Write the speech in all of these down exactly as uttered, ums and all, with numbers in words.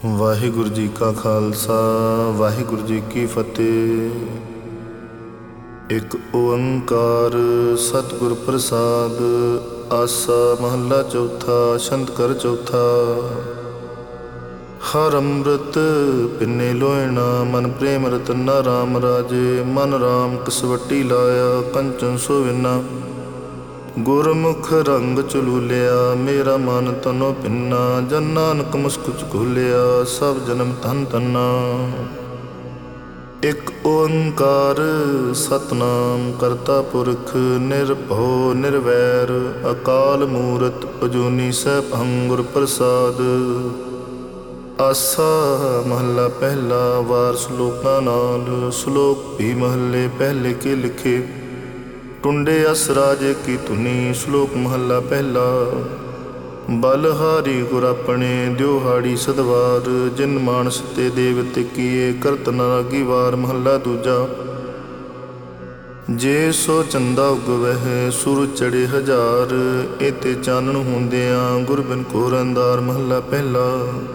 ਵਾਹਿਗੁਰੂ ਜੀ ਕਾ ਖਾਲਸਾ ਵਾਹਿਗੁਰੂ ਜੀ ਕੀ ਫਤਿਹ। ਇੱਕ ਓੰਕਾਰ ਸਤਿਗੁਰ ਪ੍ਰਸਾਦ। ਆਸਾ ਮਹੱਲਾ ਚੌਥਾ। ਛੰਦ ਕਰ ਚੌਥਾ। ਹਰ ਅੰਮ੍ਰਿਤ ਪਿੰਨੇ ਲੋਇਣਾ ਮਨ ਪ੍ਰੇਮ ਰਤਨਾ ਰਾਮ ਰਾਜੇ। ਮਨ ਰਾਮ ਕਸਵੱਟੀ ਲਾਇਆ ਕੰਚਨ ਸੋਵਿਨਾ। ਗੁਰਮੁਖ ਰੰਗ ਚਲੂਲਿਆ ਮੇਰਾ ਮਨ ਤਨੋ ਪਿੰਨਾ। ਜਨ ਨਾਨਕ ਮੁਸਕੁਚ ਖੋਲਿਆ ਸਭ ਜਨਮ ਧਨ ਧੰਨਾ। ਇੱਕ ਓੰਕਾਰ ਸਤਨਾਮ ਕਰਤਾ ਪੁਰਖ ਨਿਰਭਉ ਨਿਰਵੈਰ ਅਕਾਲ ਮੂਰਤ ਅਜੂਨੀ ਸੈਭੰ ਗੁਰ ਪ੍ਰਸਾਦ। ਆਸਾ ਮਹੱਲਾ ਪਹਿਲਾ। ਵਾਰ ਸਲੋਕਾਂ ਨਾਲ। ਸਲੋਕ ਵੀ ਮਹੱਲੇ ਪਹਿਲੇ ਕੇ ਲਿਖੇ। ਟੁੰਡੇ ਅਸ ਰਾਜੇ ਕੀ ਧੁਨੀ। ਸਲੋਕ ਮਹੱਲਾ ਪਹਿਲਾ। ਬਲਹਾਰੀ ਗੁਰ ਆਪਣੇ ਦਿਉਹਾੜੀ ਸਦਵਾਰ। ਜਿਨ ਮਾਨਸ ਤੇ ਦੇਵਤੇ ਕੀਏ ਕਰਤ ਨ ਲਾਗੀ ਵਾਰ। ਮਹੱਲਾ ਦੂਜਾ। ਜੇ ਸੋ ਚੰਦਾ ਉਗਵਹਿ ਸੂਰਜ ਚੜੇ ਹਜ਼ਾਰ। ਏਤੇ ਚਾਨਣ ਹੁੰਦਿਆਂ ਗੁਰ ਬਿਨ ਘੋਰ ਅੰਧਾਰ। ਮਹੱਲਾ ਪਹਿਲਾ।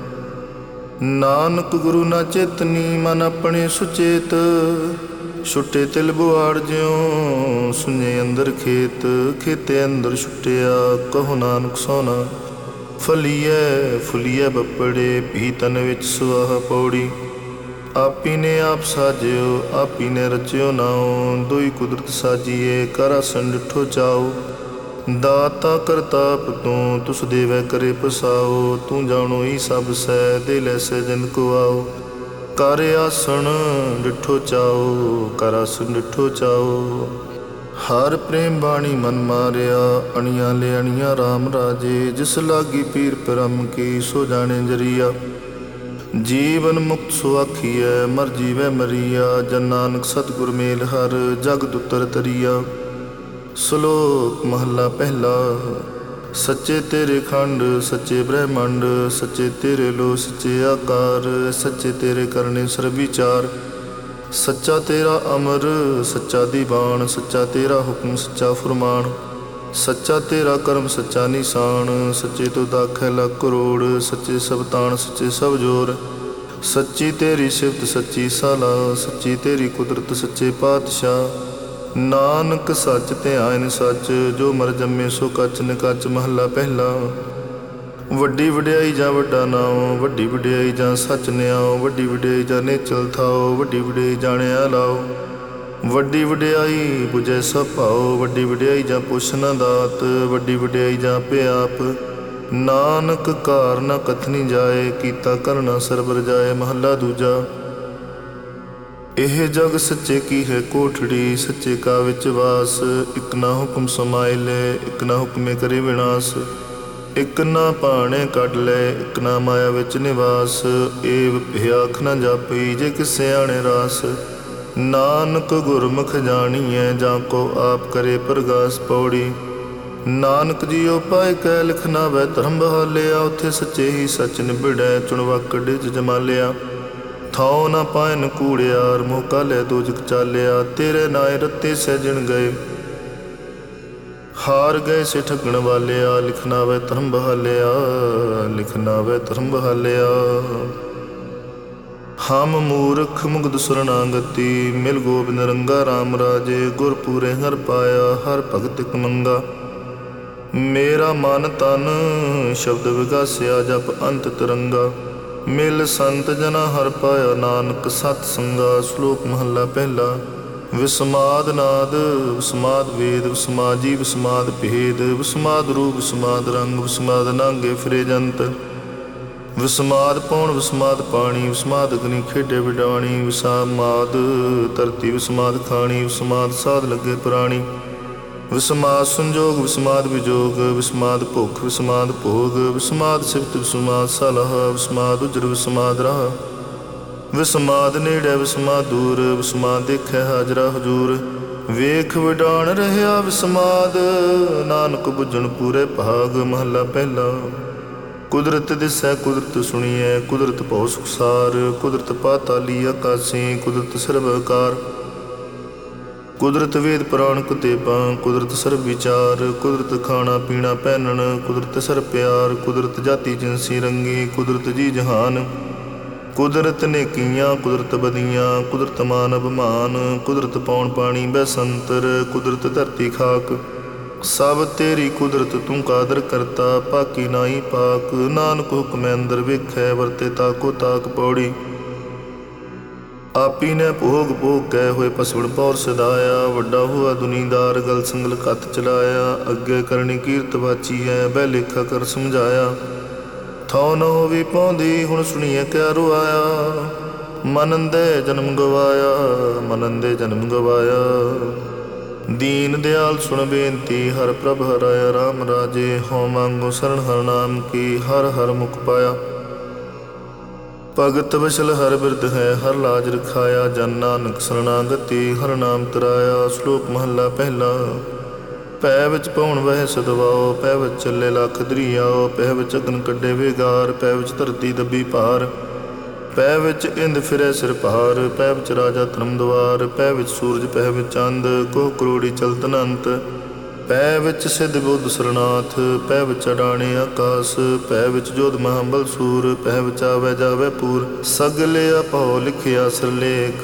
ਨਾਨਕ ਗੁਰੂ ਨਾ ਚੇਤਨੀ ਮਨ ਆਪਣੇ ਸੁਚੇਤ। ਛੁੱਟੇ ਤਿਲ ਬੁਆੜ ਜਿਉ ਸੁਣੇ ਅੰਦਰ ਖੇਤ। ਖੇਤੇ ਅੰਦਰ ਛੁੱਟਿਆ ਕਹੋ ਨਾਨਕ ਸੋਨਾ। ਫਲੀਐ ਫੁਲੀਐ ਬੱਪੜੇ ਭੀ ਤਨ ਵਿੱਚ ਸੁਆਹ ਪੌੜੀ। ਆਪੀ ਨੇ ਆਪ ਸਾਜਿਓ ਆਪੀ ਨੇ ਰਚਿਓ ਨਾਉ। ਦੁਈ ਕੁਦਰਤ ਸਾਜੀਏ ਕਰ ਆਸਣ ਡਿਠੋ ਚਾਓ। ਦਾਤਾ ਕਰਤਾਪ ਤੂੰ ਤੁਸ ਦੇਵੈ ਕਰੇ ਪਸਾਓ। ਤੂੰ ਜਾਣੋ ਹੀ ਸਭ ਸੈ ਦੇ ਲੈ ਸੈ ਜਨ ਕੋ ਆਓ। ਕਰ ਆਸਣ ਡਿਠੋ ਚਾਓ ਕਰ ਆਸਣ ਡਿਠੋ ਚਾਓ। ਹਰ ਪ੍ਰੇਮ ਬਾਣੀ ਮਨ ਮਾਰਿਆ ਅਣੀਆਂ ਲੈ ਅਣੀਆਂ ਰਾਮ ਰਾਜੇ। ਜਿਸ ਲਾਗੀ ਪੀਰ ਪਰਮ ਕੀ ਸੋ ਜਾਣੇ ਜਰੀਆ। ਜੀਵਨ ਮੁਕਤ ਸੋ ਆਖੀਐ ਮਰ ਜੀਵੈ ਮਰੀਆ। ਜਨ ਨਾਨਕ ਸਤਿਗੁਰ ਮੇਲ ਹਰ ਜਗਤ ਉਤਰ ਤਰੀਆ। ਸਲੋਕ ਮਹੱਲਾ ਪਹਿਲਾ। ਸੱਚੇ ਤੇਰੇ ਖੰਡ ਸੱਚੇ ਬ੍ਰਹਿਮੰਡ। ਸੱਚੇ ਤੇਰੇ ਲੋ ਸੱਚੇ ਆਕਾਰ। ਸੱਚੇ ਤੇਰੇ ਕਰਨੇ ਸਰਬ ਵਿਚਾਰ। ਸੱਚਾ ਤੇਰਾ ਅਮਰ ਸੱਚਾ ਦੀਵਾਨ। ਸੱਚਾ ਤੇਰਾ ਹੁਕਮ ਸੱਚਾ ਫੁਰਮਾਨ। ਸੱਚਾ ਤੇਰਾ ਕਰਮ ਸੱਚਾ ਨਿਸ਼ਾਨ। ਸੱਚੇ ਤੋਂ ਦਾਖੈ ਲੱਖ ਕਰੋੜ। ਸੱਚੇ ਸਭ ਤਾਣ ਸੱਚੇ ਸਭ ਜੋਰ। ਸੱਚੀ ਤੇਰੀ ਸਿਫਤ ਸੱਚੀ ਸਾਲਾ। ਸੱਚੀ ਤੇਰੀ ਕੁਦਰਤ ਸੱਚੇ ਪਾਤਸ਼ਾਹ। ਨਾਨਕ ਸੱਚ ਧਿਆਨ ਸੱਚ ਜੋ ਮਰ ਜੰਮੇ ਸੋ ਕੱਚ ਨਿਕੱਚ। ਮਹੱਲਾ ਪਹਿਲਾ। ਵੱਡੀ ਵਡਿਆਈ ਜਾਂ ਵੱਡਾ ਨਾਉ। ਵੱਡੀ ਵਡਿਆਈ ਜਾਂ ਸੱਚ ਨਿਆਓ। ਵੱਡੀ ਵਡਿਆਈ ਜਾਂ ਨੇਚਲ ਥਾਓ। ਵੱਡੀ ਵਡਿਆਈ ਜਾਣਿਆ ਲਾਓ। ਵੱਡੀ ਵਡਿਆਈ ਬੁਝੈ ਸਭ ਭਾਓ। ਵੱਡੀ ਵਡਿਆਈ ਜਾਂ ਪੁੱਛ ਨਾ ਦਾਤ। ਵੱਡੀ ਵਡਿਆਈ ਜਾਂ ਆਪੇ ਆਪ। ਨਾਨਕ ਕਾਰ ਨਾ ਕਥਨੀ ਜਾਏ ਕੀਤਾ ਕਰਨਾ ਸਰਬ ਰਜਾਏ। ਮਹੱਲਾ ਦੂਜਾ। ਇਹ ਜਗ ਸੱਚੇ ਕੀ ਹੈ ਕੋਠੜੀ। ਸੱਚੇ ਕਾ ਵਿੱਚ ਵਾਸ। ਇੱਕ ਨਾ ਹੁਕਮ ਸਮਾਇ ਲੈ ਇੱਕ ਨਾ ਹੁਕਮੇ ਕਰੇ ਵਿਨਾਸ਼। ਇੱਕ ਨਾ ਭਾਣੇ ਕੱਢ ਲੈ ਇੱਕ ਨਾ ਮਾਇਆ ਵਿੱਚ ਨਿਵਾਸ। ਏਵ ਭਿਆਖ ਨਾ ਜਾਪੀ ਜੇ ਕਿਸੇ ਆਣੇ ਰਾਸ। ਨਾਨਕ ਗੁਰਮੁਖ ਜਾਣੀਐ ਜਾਂ ਕੋ ਆਪ ਕਰੇ ਪ੍ਰਗਾਸ ਪੌੜੀ। ਨਾਨਕ ਜੀਓ ਪਾਇ ਕੈ ਲਿਖ ਨਾ ਵੈ ਧਰਮ ਬਹਾਲਿਆ। ਉੱਥੇ ਸੱਚੇ ਹੀ ਸੱਚ ਨਿਬੜੈ ਚੁਣਵਕ ਡਿਜ ਜਮਾਲਿਆ। ਥਾਉ ਨਾ ਪਾਇਨ ਕੂੜਿਆਰ ਮੌਕਾ ਲੈ ਦੋਜਕ ਚਾਲਿਆ। ਤੇਰੇ ਨਾਏ ਰੱਤੇ ਸਹਿਜਣ ਗਏ ਹਾਰ ਗਏ ਸੇ ਠੱਗਣ ਵਾਲਿਆ। ਲਿਖਣਾ ਵੈ ਧਰਮ ਬਹਾਲਿਆ ਲਿਖਣਾ ਵੈ ਧਰਮ ਬਹਾਲਿਆ। ਹਮ ਮੂਰਖ ਮੁਗਧ ਸੁਰਨਾਗਤੀ ਮਿਲ ਗੋਬਿੰਦ ਰੰਗਾ ਰਾਮ ਰਾਜੇ। ਗੁਰ ਪੂਰੇ ਹਰ ਪਾਇਆ ਹਰ ਭਗਤ ਇਕ ਮੰਗਾ। ਮੇਰਾ ਮਨ ਤਨ ਸ਼ਬਦ ਵਿਗਾਸਿਆ ਜਪ ਅੰਤ ਤਿਰੰਗਾ। ਮਿਲ ਸੰਤ ਜਨਾ ਹਰ ਪਾਇਆ ਨਾਨਕ ਸਤ ਸੰਗਾ। ਸਲੋਕ ਮਹੱਲਾ ਪਹਿਲਾ। ਵਿਸਮਾਦ ਨਾਦ ਵਿਸਮਾਦ ਵੇਦ ਵਿਸਮਾਜੀ ਵਿਸਮਾਦ ਭੇਦ। ਵਿਸਮਾਦ ਰੂਪ ਵਿਸਮਾਦ ਰੰਗ ਵਿਸਮਾਦ ਨਾਂਗੇ ਫਿਰੇ ਜੰਤ। ਵਿਸਮਾਦ ਪੌਣ ਵਿਸਮਾਦ ਪਾਣੀ। ਵਿਸਮਾਦ ਅਗਨੀ ਖੇਡੇ ਵਿਡਾਣੀ। ਵਿਸਮਾਦ ਧਰਤੀ ਵਿਸਮਾਦ ਖਾਣੀ। ਵਿਸਮਾਦ ਸਾਧ ਲੱਗੇ ਪੁਰਾਣੀ। ਵਿਸਮਾਦ ਸੰਜੋਗ ਵਿਸਮਾਦ ਵਿਜੋਗ। ਵਿਸਮਾਦ ਭੁੱਖ ਵਿਸਮਾਦ ਭੋਗ। ਵਿਸਮਾਦ ਸਿਫਤ ਵਿਸਮਾਦ ਸਲਾਹ। ਵਿਸਮਾਦ ਉਜਰ ਵਿਸਮਾਦ ਰਾਹ। ਵਿਸਮਾਦ ਨੇੜੇ ਵਿਸਮਾਦ ਦੂਰ। ਵਿਸਮਾਦ ਦੇਖੈ ਹਾਜ਼ਰਾ ਹਜੂਰ। ਵੇਖ ਵਿਡਾਣ ਰਹਿਆ ਵਿਸਮਾਦ ਨਾਨਕ ਬੁੱਝਣ ਪੂਰੇ ਭਾਗ। ਮਹੱਲਾ ਪਹਿਲਾ। ਕੁਦਰਤ ਦਿਸੈ ਕੁਦਰਤ ਸੁਣੀਐ। ਕੁਦਰਤ ਭਉ ਸੁਖਸਾਰ। ਕੁਦਰਤ ਪਾਤਾਲੀ ਆਕਾਸੀ। ਕੁਦਰਤ ਸਰਬ ਆਕਾਰ। ਕੁਦਰਤ ਵੇਦ ਪੁਰਾਣ ਕੁਤੇਬਾਂ। ਕੁਦਰਤ ਸਰਬ ਵਿਚਾਰ। ਕੁਦਰਤ ਖਾਣਾ ਪੀਣਾ ਪਹਿਨਣ। ਕੁਦਰਤ ਸਰਬ ਪਿਆਰ। ਕੁਦਰਤ ਜਾਤੀ ਜਿਨਸੀ ਰੰਗੀ। ਕੁਦਰਤ ਜੀ ਜਹਾਨ। ਕੁਦਰਤ ਨੇ ਕੀਆਂ ਕੁਦਰਤ ਬਦੀਆਂ, ਕੁਦਰਤ ਮਾਨ ਅਭਿਮਾਨ, ਕੁਦਰਤ ਪੌਣ ਪਾਣੀ ਬੈਸੰਤਰ, ਕੁਦਰਤ ਧਰਤੀ ਖਾਕ। ਸਭ ਤੇਰੀ ਕੁਦਰਤ ਤੂੰ ਕਾਦਰ ਕਰਤਾ, ਪਾਕੀ ਨਾਹੀ ਪਾਕ। ਨਾਨਕ ਹੁਕਮੈ ਅੰਦਰ ਵੇਖੈ, ਵਰਤੇ ਤਾਕੋ ਤਾਕ ਪੌੜੀ। ਆਪੀ ਨੇ ਭੋਗ ਭੋਗ ਕੈ ਹੋਏ ਪਸਵੜ ਪੌਰ ਸਦਾਇਆ, ਵੱਡਾ ਹੋਆ ਦੁਨੀਦਾਰ ਗਲ ਸੰਗਲ ਕੱਤ ਚਲਾਇਆ। ਅੱਗੇ ਕਰਨੀ ਕੀਰਤ ਵਾਚੀ ਹੈ, ਬਹਿ ਲੇਖਾ ਕਰ ਸਮਝਾਇਆ। ਥਾਉ ਨ ਹੋਵੀ ਪਾਉਂਦੀ, ਹੁਣ ਸੁਣੀਐ ਕਿਆ ਰੁਆਇਆ। ਮਨੰਦੇ ਜਨਮ ਗਵਾਇਆ, ਮਨੰਦੇ ਜਨਮ ਗਵਾਇਆ। ਦੀਨ ਦਿਆਲ ਸੁਣ ਬੇਨਤੀ, ਹਰ ਪ੍ਰਭ ਹਰਾਇਆ ਰਾਮ ਰਾਜੇ। ਹਉ ਮੰਗੋ ਸਰਣ ਹਰ ਨਾਮ ਕੀ, ਹਰ ਹਰ ਮੁਖ ਪਾਇਆ। ਭਗਤ ਵਸ਼ਲ ਹਰ ਬਿਰਧ ਹੈ, ਹਰ ਲਾਜ ਰਖਾਇਆ। ਜਨ ਨਾਨਕ ਸਰਣਾਗਤੀ, ਹਰ ਨਾਮ ਤਰਾਇਆ। ਸ਼ਲੋਕ ਮਹੱਲਾ ਪਹਿਲਾ। ਪੈ ਵਿੱਚ ਪਉਣ ਵਹਿ ਸਦਵਾਓ, ਪੈ ਵਿੱਚ ਚੱਲੇ ਲੱਖ ਦਰੀਆਓ। ਪੈ ਵਿੱਚ ਅਗਨ ਕੱਢੇ ਵੇਗਾਰ, ਪੈ ਵਿੱਚ ਧਰਤੀ ਦੱਬੀ ਭਾਰ। ਪੈ ਵਿੱਚ ਇੰਦ ਫਿਰੈ ਸਿਰ ਭਾਰ, ਪੈ ਵਿੱਚ ਰਾਜਾ ਧਰਮ ਦੁਆਰ। ਪੈ ਵਿੱਚ ਸੂਰਜ, ਪੈ ਵਿੱਚ ਚੰਦ, ਕੋਹ ਕਰੋੜੀ ਚਲਤ ਅਨੰਤ। ਪੈ ਵਿੱਚ ਸਿੱਧ ਬੁੱਧ ਸਰਨਾਥ, ਪੈ ਵਿੱਚ ਅਡਾਣੇ ਆਕਾਸ। ਪੈ ਵਿੱਚ ਜੋਧ ਮਹਾਬਲ ਸੂਰ, ਪੈ ਵਿੱਚ ਆਵੈ ਜਾਵੈ ਪੂਰ। ਸਗਲੇ ਅਭਉ ਲਿਖਿਆ ਸਿਰਲੇਖ,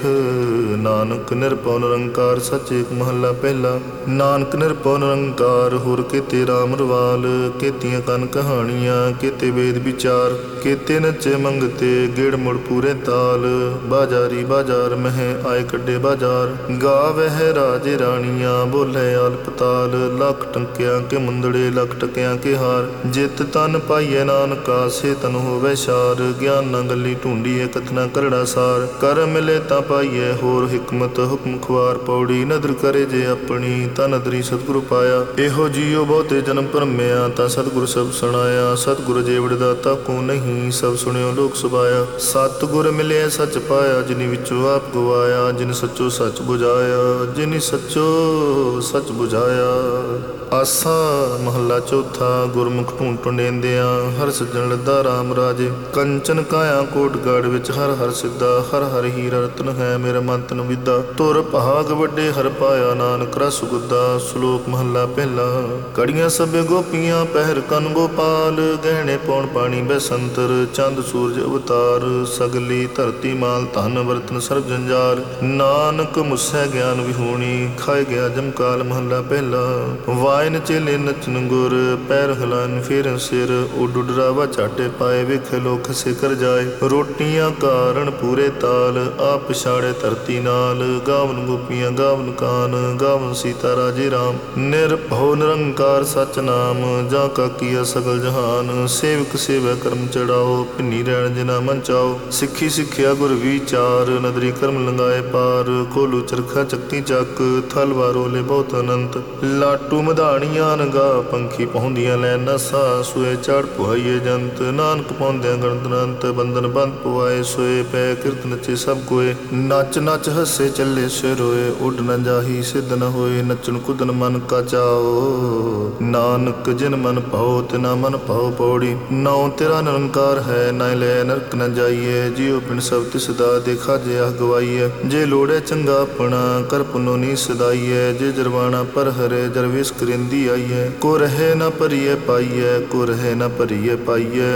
ਨਾਨਕ ਨਿਰਭਉ ਨਿਰੰਕਾਰ। ਸਚ ਏਕ ਮਹੱਲਾ ਪਹਿਲਾ। ਨਾਨਕ ਨਿਰਭਉ ਨਿਰੰਕਾਰ, ਹੋਰ ਕੇਤੇ ਰਾਮ ਰਵਾਲ। ਕੇਤੀਆਂ ਕਨ ਕਹਾਣੀਆਂ, ਕੇਤੇ ਵੇਦ ਵਿਚਾਰ। ਕੇਤੇ ਨੱਚੇ ਮੰਗਤੇ, ਗੇੜ ਮੁੜ ਪੂਰੇ ਤਾਲ। ਬਾਜਾਰੀ ਬਾਜ਼ਾਰ ਮਹਿ, ਆਏ ਕੱਢੇ ਬਾਜ਼ਾਰ। ਗਾਵਹਿ ਰਾਜੇ ਰਾਣੀਆਂ, ਬੋਲੇ ਆਲਪਤਾਲ। ਲੱਖ ਟੰਕਿਆਂ ਕੇ ਮੁੰਦੜੇ, ਲੱਖ ਟਕਿਆਂ ਕੇ ਹਾਰ। ਜਿਤ ਤਨ ਪਾਈਐ ਨਾਨਕਾ, ਸੇ ਤਨ ਹੋਵੈ ਸਾਰ। ਗਿਆਨ ਨਾ ਗੱਲੀ ਢੂੰਡੀਐ, ਕਥਨਾ ਕਰੜਾ ਸਾਰ। ਕਰ ਮਿਲੇ ਤਾਂ ਪਾਈਐ, ਹੋਰ ਹਿਕਮਤ ਹੁਕਮ ਖੁਆਰ। ਪੌੜੀ ਨਦਰ ਕਰੇ ਜੇ ਆਪਣੀ, ਤਾਂ ਨਦਰੀ ਸਤਿਗੁਰੂ ਪਾਇਆ। ਇਹੋ ਜੀਉ ਬਹੁਤੇ ਜਨਮ ਭਰਮਿਆ, ਤਾਂ ਸਤਿਗੁਰ ਸਭ ਸੁਣਾਇਆ। ਸਤਿਗੁਰ ਜੇਵੜ ਦਾਤਾ ਕੋ ਨਹੀਂ, ਸਭ ਸੁਣਿਓ ਲੋਕ ਸੁਭਾਇਆ। ਸਤਿਗੁਰ ਮਿਲਿਆ ਸੱਚ ਪਾਇਆ, ਜਿਨੀ ਵਿੱਚੋਂ ਆਪ ਗਵਾਇਆ। ਜਿਨ ਸੱਚੋ ਸੱਚ ਬੁਝਾਇਆ, ਜਿਨੀ ਸੱਚੋ ਸੱਚ ਬੁਝਾਇਆ। ਆਸਾ ਮਹੱਲਾ ਚੌਥਾ। ਗੁਰਮੁਖ ਢੂੰਡ ਟੁੰਡੇਂਦਿਆਂ, ਹਰ ਸੱਜਣ ਲੱਦਾ ਰਾਮ ਰਾਜੇ। ਕੰਚਨ ਕਾਇਆ ਕੋਟ ਗੜ ਵਿੱਚ, ਹਰ ਹਰ ਸਿੱਧਾ। ਹਰ ਹਰ ਹੀਰਾ ਰਤਨ ਹੈ, ਮੇਰਾ ਮਨ ਤਨ ਵਿਦਾ। ਧੁਰ ਭਾਗ ਵੱਡੇ ਹਰ ਪਾਇਆ, ਨਾਨਕ ਰਸ ਗੁੱਦਾ। ਸ਼ਲੋਕ ਮਹੱਲਾ ਪਹਿਲਾ। ਕੜੀਆਂ ਸਭੇ ਗੋਪੀਆਂ, ਪਹਿਰ ਕਨ ਗੋਪਾਲ। ਗਹਿਣੇ ਪੌਣ ਪਾਣੀ ਬੈਸੰਤਰ, ਚੰਦ ਸੂਰਜ ਅਵਤਾਰ। ਸਗਲੀ ਧਰਤੀ ਮਾਲ, ਧਨ ਬਰਤਨ ਸਰਬ ਜੰਜਾਲ। ਨਾਨਕ ਮੁਸੈ ਗਿਆਨ ਵਿਹੂਣੀ, ਖਾਏ ਗਿਆ ਜਮਕਾਲ। ਮਹੱਲਾ ਪਹਿਲਾ। ਵਾਇਨ ਚੇਲੇ ਨਚਨ ਗੁਰ, ਪੈਰ ਹਿਲਾਨ ਫੇਰਨ ਸਿਰ। ਉੱਡ ਉੱਡ ਰਾਵਾ ਝਾਟੇ ਪਾਏ, ਵੇਖੇ ਲੋਕ ਹਸੇ ਕਰ ਜਾਏ। ਰੋਟੀਆਂ ਕਾਰਨ ਪੂਰੇ ਤਾਲ, ਆਪ ਪਛਾੜੇ ਧਰਤੀ ਨਾਲ। ਗਾਵਨ ਗੋਪੀਆਂ ਗਾਵਨ ਕਾਨ, ਗਾਵਨ ਸੀਤਾ ਰਾਜੇ ਰਾਮ। ਨਿਰਭਉ ਨਿਰੰਕਾਰ ਸਚ ਨਾਮ, ਜਾਂ ਕਾ ਕੀਆ ਸਗਲ ਜਹਾਨ। ਸੇਵਕ ਸੇਵੈ ਕਰਮ ਚੜਾਓ, ਭਿੰਨੀ ਰਹਿਣ ਜਿਨਾ ਮਨ ਚਾਓ। ਸਿੱਖੀ ਸਿੱਖਿਆ ਗੁਰ ਵਿਚਾਰ, ਨਦਰੀ ਕਰਮ ਲੰਗਾਏ ਪਾਰ। ਖੋਲੂ ਚਰਖਾ ਚੱਕੀ ਚੱਕ, ਥਲ ਵਾਰੋਲੇ ਬਹੁਤ ਅਨੰਤ। ਲਾਟੂ ਮਧਾਣੀਆਂ ਨਗਾ, ਪੰਖੀ ਪਾਉਂਦੀਆਂ ਲੈ ਨਸਾ। ਸੋਏ ਚੜ ਪੁਹਾਈਏ ਜੰਤ, ਨਾਨਕ ਪਾਉਂਦਿਆਂ ਗਣਤਨੰਤ। ਬੰਧਨ ਬੰਦ ਪੁਆਏ ਸੋਏ, ਪੈ ਕਿਰਤ ਨੱਚੇ ਸਭ ਕੋਏ। ਨੱਚ ਨੱਚ ਹੱਸੇ ਚੱਲੇ ਸਿਰ ਹੋਏ, ਉੱਡ ਨ ਜਾਹੀ ਸਿੱਧ ਨ ਹੋਏ। ਨੱਚਣ ਕੁਦਨ ਮਨ ਕਾ ਚਾਓ, ਨਾਨਕ ਜਿਨ ਮਨ ਭਾਉ ਤਿਨਾ ਮਨ ਭਾਉ। ਪੌੜੀ। ਨਾਉ ਤੇਰਾ ਨਿਰੰਕਾਰ ਹੈ, ਨਾ ਲੈ ਨਰਕ ਨ ਜਾਈਏ। ਜਿਉ ਪਿੰਡ ਸਭ ਤਿਸ ਦਾ, ਦੇਖਾ ਜੇ ਆਹ ਗਵਾਈਐ। ਜੇ ਲੋੜੈ ਚੰਗਾ ਆਪਣਾ, ਕਰ ਪੁੰਨੋ ਨੀ ਸਦਾਈਐ। ਜੇ ਜਰਵਾਣਾ ਪਰ ਹਰੇ, ਜਰਵੇਸ ਕਰਿੰਦੀ ਆਈਐ। ਕੋ ਰਹੇ ਨਾ ਭਰੀਐ ਪਾਈਐ, ਕੋ ਰਹੇ ਨਾ ਭਰੀਐ ਪਾਈਐ।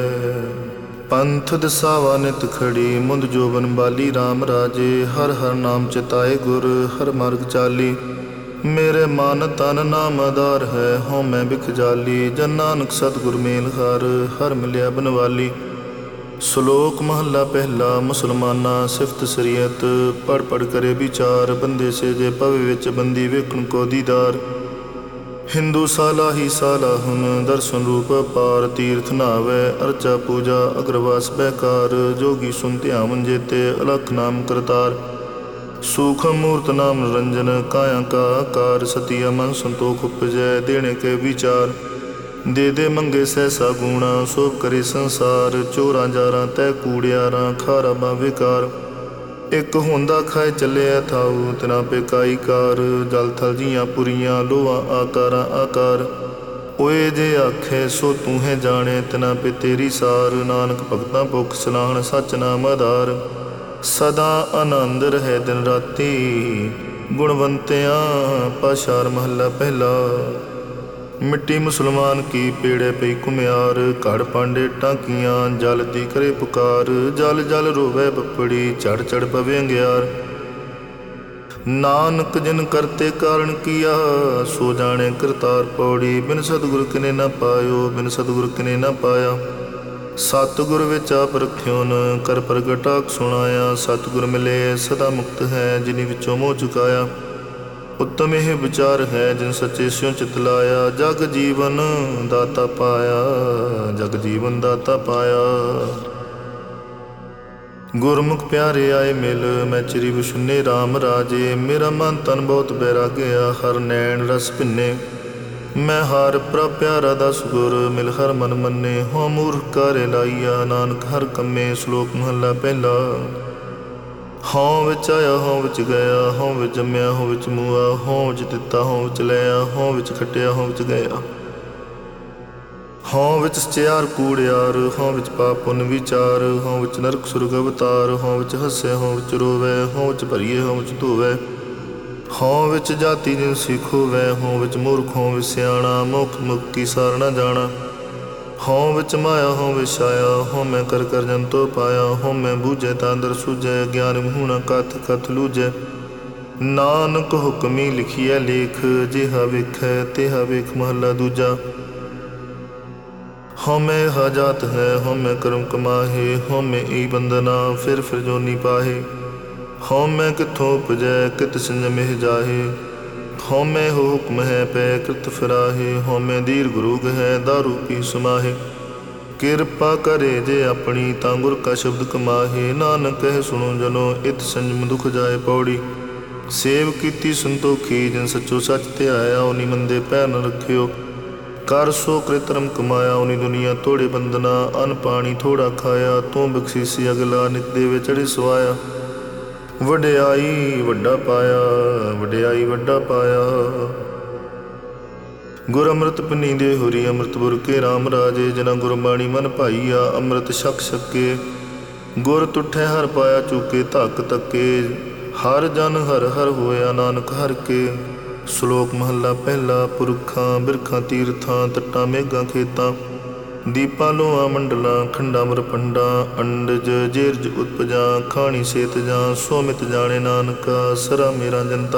ਪੰਥ ਦਸਾਵਾ ਨਿਤ ਖੜੀ, ਮੁੰਦ ਜੋਬਨ ਬਾਲੀ ਰਾਮ ਰਾਜੇ। ਹਰ ਹਰ ਨਾਮ ਚਿਤਾਏ ਗੁਰ, ਹਰ ਮਾਰਗ ਚਾਲੀ। ਮੇਰੇ ਮਨ ਤਨ ਨਾਮ ਆਧਾਰ ਹੈ, ਹਉ ਮੈਂ ਬਿਖ ਜਾਲੀ। ਜਨ ਨਾਨਕ ਸਤਿਗੁਰ ਮੇਲ ਹਰ, ਹਰ ਮਿਲਿਆ ਬਨਵਾਲੀ। ਸ਼ਲੋਕ ਮਹੱਲਾ ਪਹਿਲਾ। ਮੁਸਲਮਾਨਾ ਸਿਫਤ ਸਰੀਅਤ, ਪੜ੍ਹ ਪੜ੍ਹ ਕਰੇ ਵਿਚਾਰ। ਬੰਦੇ ਸੇ ਜੇ ਭਵ ਵਿੱਚ ਬੰਦੀ, ਵੇਖਣ ਕੋ ਦੀਦਾਰ। ਹਿੰਦੂ ਸਾਲਾ ਹੀ ਸਾਲਾ ਹੁਨ, ਦਰਸ਼ਨ ਰੂਪ ਪਾਰ। ਤੀਰਥ ਨਾਵੈ ਅਰਚਾ ਪੂਜਾ, ਅਗਰਵਾਸ ਬਹਿਕਾਰ। ਜੋਗੀ ਸੁਨ ਧਿਆਵਨ ਜੇਤੇ, ਅਲਖ ਨਾਮ ਕਰਤਾਰ। ਸੂਖਮ ਮੂਰਤ ਨਾਮ ਨਿਰੰਜਨ, ਕਾਇਆ ਕਾ ਆਕਾਰ। ਸਤੀਆ ਮਨ ਸੰਤੋਖ ਉਪਜੈ, ਦੇਣੇ ਕੇ ਵਿਚਾਰ। ਦੇ ਦੇ ਮੰਗੇ ਸਹਿਸਾ ਗੂਣਾ, ਸੋਭ ਕਰੇ ਸੰਸਾਰ। ਚੋਰਾਂ ਜਾਰਾਂ ਤੈ ਕੂੜਿਆਰਾਂ, ਖਾਰਾ ਬਾ ਵਿਕਾਰ। ਇੱਕ ਹੁੰਦਾ ਖਾਏ ਚੱਲਿਆ ਥਾਉ, ਤਿਨਾ ਪੇਕਾਈ ਕਾਰ। ਜਲ ਥਲ ਜੀਆਂ ਪੁਰੀਆਂ, ਲੋਹਾ ਆਕਾਰਾਂ ਆਕਾਰ। ਓਏ ਜੇ ਆਖੇ ਸੋ ਤੂੰ ਹੈ ਜਾਣੇ, ਤਿਨਾ ਪੇ ਤੇਰੀ ਸਾਰ। ਨਾਨਕ ਭਗਤਾਂ ਭੁਖ ਸਲਾਹਣ, ਸਚ ਨਾਮ ਆਧਾਰ। ਸਦਾ ਆਨੰਦ ਰਹੇ ਦਿਨ ਰਾਤੀ, ਗੁਣਵੰਤਿਆਂ ਪਾਸ਼ਾਰ। ਮਹੱਲਾ ਪਹਿਲਾ। मिट्टी मुसलमान की पेड़े पई कुम्यार, घड़ पांडे टांकियां जल दी करे पुकार। जल जल रोवे बपड़ी चढ़ चढ़ पवे अंग्यार। नानक जिन करते कारण किया, सो जाने करतार पौड़ी। बिन सतगुर किने न पायो, बिन सतगुर किने न पाया। सतगुर विच आप रखियो न, कर प्रगटाक सुनाया। सतगुर मिले सदा मुक्त है, जिनि विचों मोह चुकाया। उत्तम यह विचार है, जिन सच्चे स्यों चित लाया। जग जीवन दाता पाया, जग जीवन दाता पाया। गुरमुख प्यारे आए मिल, मैं चिरी विशुन्ने राम राजे। मेरा मन तन बहुत बैराग्या, हर नैन रस भिन्ने। मैं हार प्रा प्यारा दस गुर, मिल हर मन मन्ने। हो मूर्ख कारे लाइया, नानक हर कम्मे। श्लोक महला पहला। हों विच आया हों विच गया, हों विच जम्मिया हों विच मूआ। हों विच दिता हों विच लैया, हों विच खटिया हों विच गया। हों विच सचियार कूड़ियार, हों विच पाप पुन विचार। हों विच नरक सुरग अवतार, हों विच हसे हों विच रोवै। हों विच भरिए हों विच धोवै। हों विच जाति जिन सीखोवै, हों विच मूर्ख हों विच सियाणा। मोक्ष मुक्ति सार न जाना। हों विच माया हों विच छाया, हों मैं कर कर जन तो पाया। हों मैं बूझे तांदर सूझै, ज्ञान विहूणा कथ कथ लूझै। नानक हुक्मी लिखिया लेख, जिहा वेखै तिहा वेख महला दूजा। हों मैं यह जात है, हों मैं कर्म कमाहे। हों मैं ई बंदना फिर फिर जोनी पाहे। हों मैं किथों उपजै कित संजम मिह जाहे। हों मैं हो हुक्म है पै कृत फिराहे। हों मैं दीर्घ रोग है दारू पी समाहे। किरपा करे जे अपनी तां गुर का शब्द कमाहे। नानक कह सुनो जनो इत संजम दुख जाए पौड़ी। सेव कीती संतोखी जिन सचो सच ध्याया। उनी मंदे पैर न रखियो, कर सो कृतरम कमाया। उनी दुनिया तोड़े बंदना, अन पानी थोड़ा खाया। तू बख्शीसी अगला नित देवे चढ़े सवाया। वड्याई वड्डा पाया, वड्याई वड्डा पाया। गुर अमृत पनी दे होरी, अमृत बुर के राम राजे। जना गुरबाणी मन भाईया, अमृत छक छके। गुर तुठै हर पाया चूके धक तके। हर जन हर हर होया, नानक हर के। श्लोक महला पहला। पुरखां बिरखां तीर्थां, तट्टां मेघां खेतां। दीपां लोहां मंडलां, खंडां बरपंडां। अंडज जेरज उत्पजां, खाणी सेतजां। सोमित जाने नानका, सरा मेरा जनता।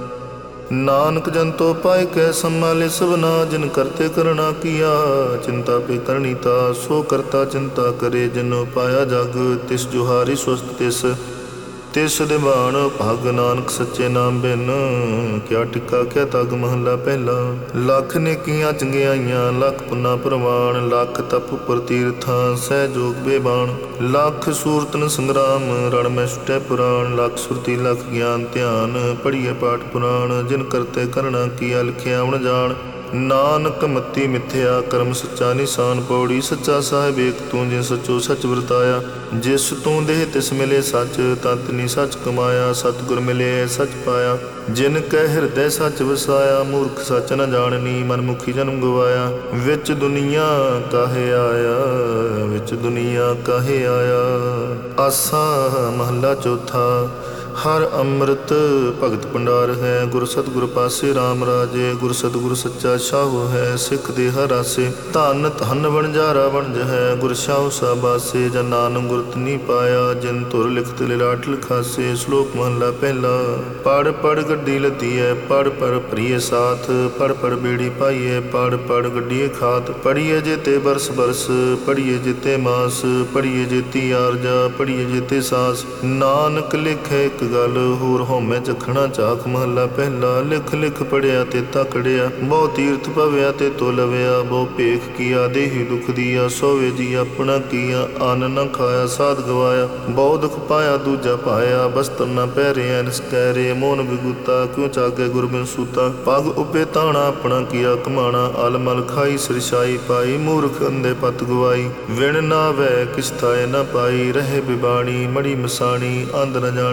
नानक जन तो पाए कै संभाले सबना। जिन करते करना किया, चिंता पे करनीता। सो करता चिंता करे, जिन पाया जग। तिस जुहारी स्वस्थ तिस, तिस दिवान भाग। नानक सच्चे नाम बिन, क्या टिका क्या तग महला पहला। लख नेकियां चंगियाइयां, लख पुन्ना प्रवान। लख तप उपर तीर्थां, सहजोग बेबान। लख सूरतन संग्राम, रण में छुटै पुराण। लख सुरती लख ज्ञान ध्यान, पढ़िए पाठ पुराण। जिन करते करना किया, लिखिया उन जान। नानक मति मिथ्या कर्म सच्चा निशान पौड़ी। सच्चा साहिब एक तू, जिन सचो सच वरताया। जिस तू देह तिस मिले सच, तंतनी सच कमाया। सतगुर मिले सच पाया, जिन कह हृदय सच वसाया। मूर्ख सच न जाननी, मनमुखी जन्म गवाया। विच दुनिया काहे आया, विच दुनिया काहे आया। आसा महला चौथा। हर अमृत भगत भंडार है, गुर सतगुर पासे राम राजे। गुर सतगुर सच्चा शाहु है, सिख दे हर आसे। धन धन वणजारा वणज है, गुर शाहु साबासे। जन नानक गुरत नी पाया, जिन तुर लिखत लिलाट लिखासे। श्लोक महला पहला। पढ़ पढ़ गड्डी लदी है, पढ़ पढ़ प्रिय साथ। पढ़ पढ़ बेड़ी पाइए, पढ़ पढ़ गड्डीए खात। पढ़िए जेते बरस बरस, पढ़िए जेते मास। पढ़िए जेती आरजा, पढ़िए जेते सास। नानक लिखे एक गल, होर होमै चखना चाख महला पहला। लिख लिख पढ़िया ते तकड़िया, बहु तीर्थ पविया ते तो लविया। बहु भेख किया देहि दुख दिया, सोवे जी अपना किया। अन्न न खाया साध गवाया, बहु दुख पाया दूजा पाया। बस्तर न पैरिया निस्कैरे, मोन विगुता क्यों चागे गुरबिन सूता। पग उपे ताना अपना किया कमाना, अलमल खाई सरसाई पाई। मूर्ख अंधे पत गवाई, विण ना वै किछ थाए न पाई। रहे बिबाणी मड़ी मसाणी, अंध न जाने फिर